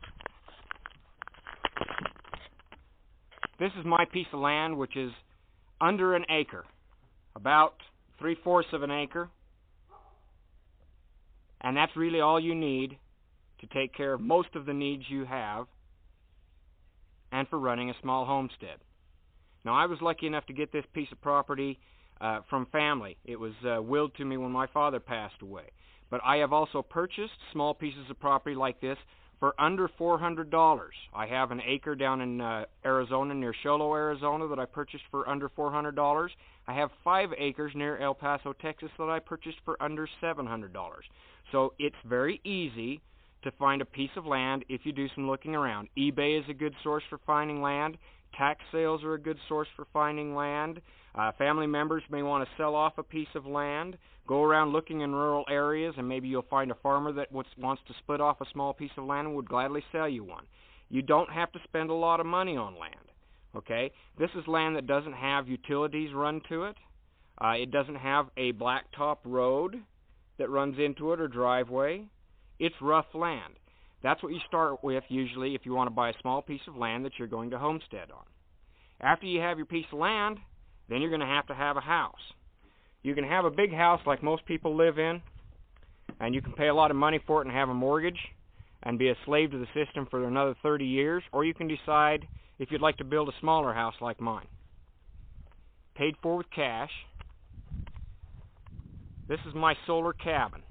This is my piece of land, which is under an acre, about 3/4 of an acre. And that's really all you need to take care of most of the needs you have and for running a small homestead. Now, I was lucky enough to get this piece of property from family. It was willed to me when my father passed away. But I have also purchased small pieces of property like this for under $400. I have an acre down in Arizona, near Sholo, Arizona, that I purchased for under $400. I have 5 acres near El Paso, Texas, that I purchased for under $700. So it's very easy to find a piece of land if you do some looking around. eBay is a good source for finding land. Tax sales are a good source for finding land. Family members may want to sell off a piece of land. Go around looking in rural areas, and maybe you'll find a farmer that wants to split off a small piece of land and would gladly sell you one. You don't have to spend a lot of money on land. Okay? This is land that doesn't have utilities run to it. It doesn't have a blacktop road that runs into it or driveway. It's rough land. That's what you start with usually if you want to buy a small piece of land that you're going to homestead on. After you have your piece of land, then you're going to have a house. You can have a big house like most people live in, and you can pay a lot of money for it and have a mortgage and be a slave to the system for another 30 years, or you can decide if you'd like to build a smaller house like mine. Paid for with cash. This is my solar cabin.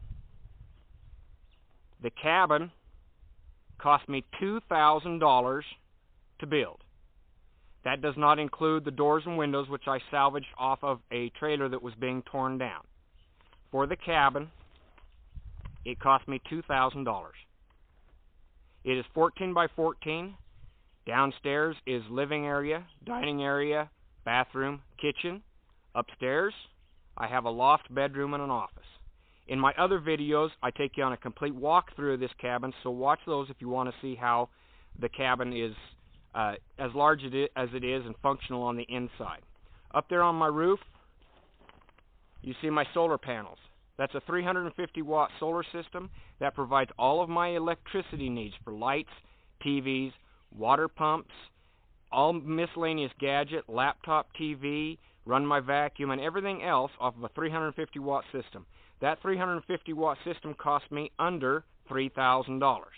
The cabin cost me $2,000 to build. That does not include the doors and windows, which I salvaged off of a trailer that was being torn down. For the cabin, it cost me $2,000. It is 14 by 14. Downstairs is living area, dining area, bathroom, kitchen. Upstairs, I have a loft, bedroom, and an office. In my other videos, I take you on a complete walkthrough of this cabin, so watch those if you want to see how the cabin is as large as it is and functional on the inside. Up there on my roof, you see my solar panels. That's a 350-watt solar system that provides all of my electricity needs for lights, TVs, water pumps, all miscellaneous gadget, laptop TV, run my vacuum, and everything else off of a 350-watt system. That 350-watt system cost me under $3,000.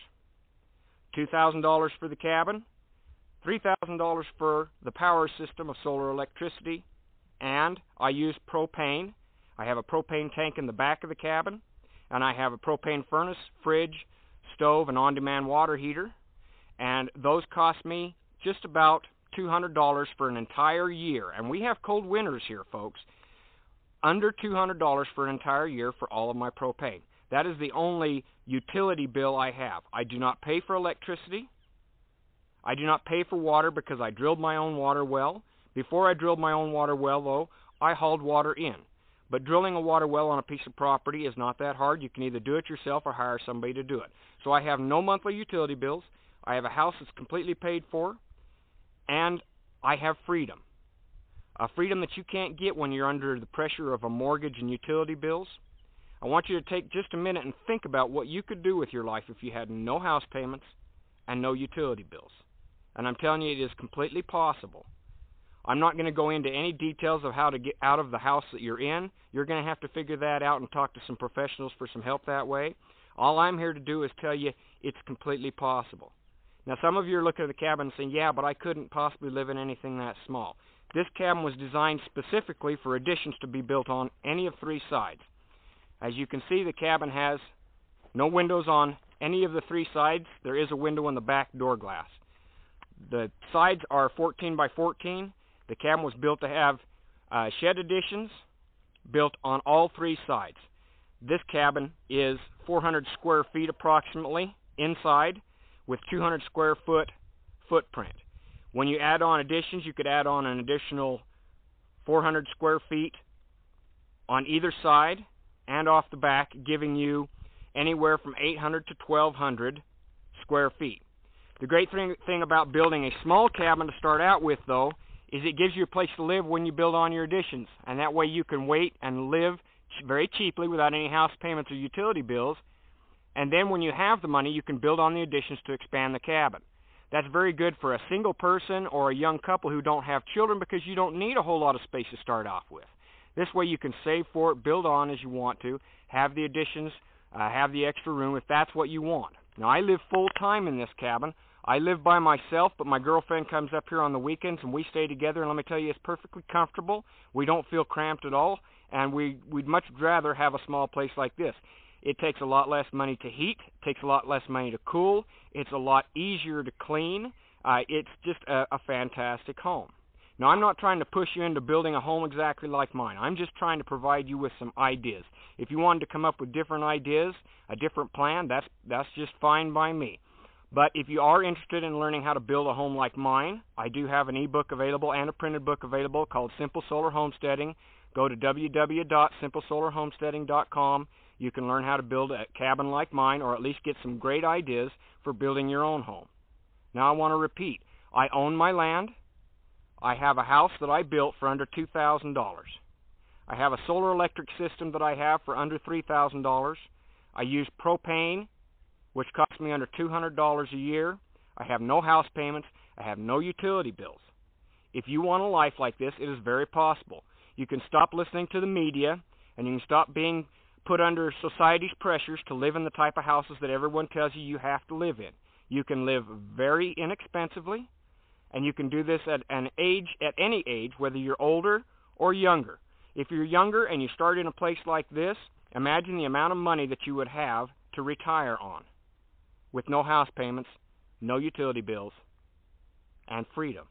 $2,000 for the cabin, $3,000 for the power system of solar electricity, and I use propane. I have a propane tank in the back of the cabin, and I have a propane furnace, fridge, stove, and on-demand water heater, and those cost me just about $200 for an entire year. And we have cold winters here, folks. Under $200 for an entire year for all of my propane. That is the only utility bill I have. I do not pay for electricity. I do not pay for water because I drilled my own water well. Before I drilled my own water well, though, I hauled water in. But drilling a water well on a piece of property is not that hard. You can either do it yourself or hire somebody to do it. So I have no monthly utility bills. I have a house that's completely paid for. And I have freedom. A freedom that you can't get when you're under the pressure of a mortgage and utility bills. I want you to take just a minute and think about what you could do with your life if you had no house payments and no utility bills. And I'm telling you, it is completely possible I'm not going to go into any details of how to get out of the house that you're in. You're going to have to figure that out and talk to some professionals for some help that way. All I'm here to do is tell you it's completely possible. Now, some of you are looking at the cabin and saying, yeah, but I couldn't possibly live in anything that small. This cabin was designed specifically for additions to be built on any of three sides. As you can see, the cabin has no windows on any of the three sides. There is a window in the back door glass. The sides are 14 by 14. The cabin was built to have shed additions built on all three sides. This cabin is 400 square feet approximately inside with 200 square foot footprint. When you add on additions, you could add on an additional 400 square feet on either side and off the back, giving you anywhere from 800 to 1,200 square feet. The great thing about building a small cabin to start out with, though, is it gives you a place to live when you build on your additions. And that way you can wait and live very cheaply without any house payments or utility bills. And then when you have the money, you can build on the additions to expand the cabin. That's very good for a single person or a young couple who don't have children, because you don't need a whole lot of space to start off with. This way you can save for it, build on as you want to, have the additions, have the extra room if that's what you want. Now, I live full-time in this cabin. I live by myself, but my girlfriend comes up here on the weekends and we stay together, and let me tell you, it's perfectly comfortable. We don't feel cramped at all, and we'd much rather have a small place like this. It takes a lot less money to heat, it takes a lot less money to cool, it's a lot easier to clean. It's just a fantastic home. Now, I'm not trying to push you into building a home exactly like mine. I'm just trying to provide you with some ideas. If you wanted to come up with different ideas, a different plan, that's just fine by me. But if you are interested in learning how to build a home like mine, I do have an ebook available and a printed book available called Simple Solar Homesteading. Go to www.simplesolarhomesteading.com. You can learn how to build a cabin like mine, or at least get some great ideas for building your own home. Now, I want to repeat, I own my land. I have a house that I built for under $2,000. I have a solar electric system that I have for under $3,000. I use propane, which costs me under $200 a year. I have no house payments. I have no utility bills. If you want a life like this, it is very possible. You can stop listening to the media, and you can stop being put under society's pressures to live in the type of houses that everyone tells you have to live in. You can live very inexpensively, and you can do this at any age, whether you're older or younger. If you're younger and you start in a place like this, imagine the amount of money that you would have to retire on, with no house payments, no utility bills, and freedom.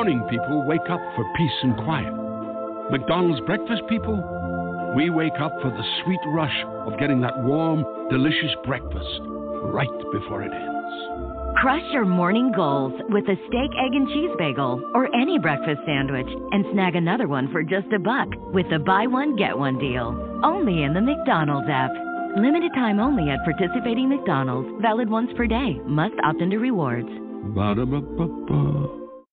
morning people wake up for peace and quiet. McDonald's breakfast people, we wake up for the sweet rush of getting that warm, delicious breakfast right before it ends. Crush your morning goals with a steak, egg, and cheese bagel or any breakfast sandwich and snag another one for just $1 with the buy one, get one deal. Only in the McDonald's app. Limited time only at participating McDonald's. Valid once per day. Must opt into rewards. Ba-da-ba-ba-ba.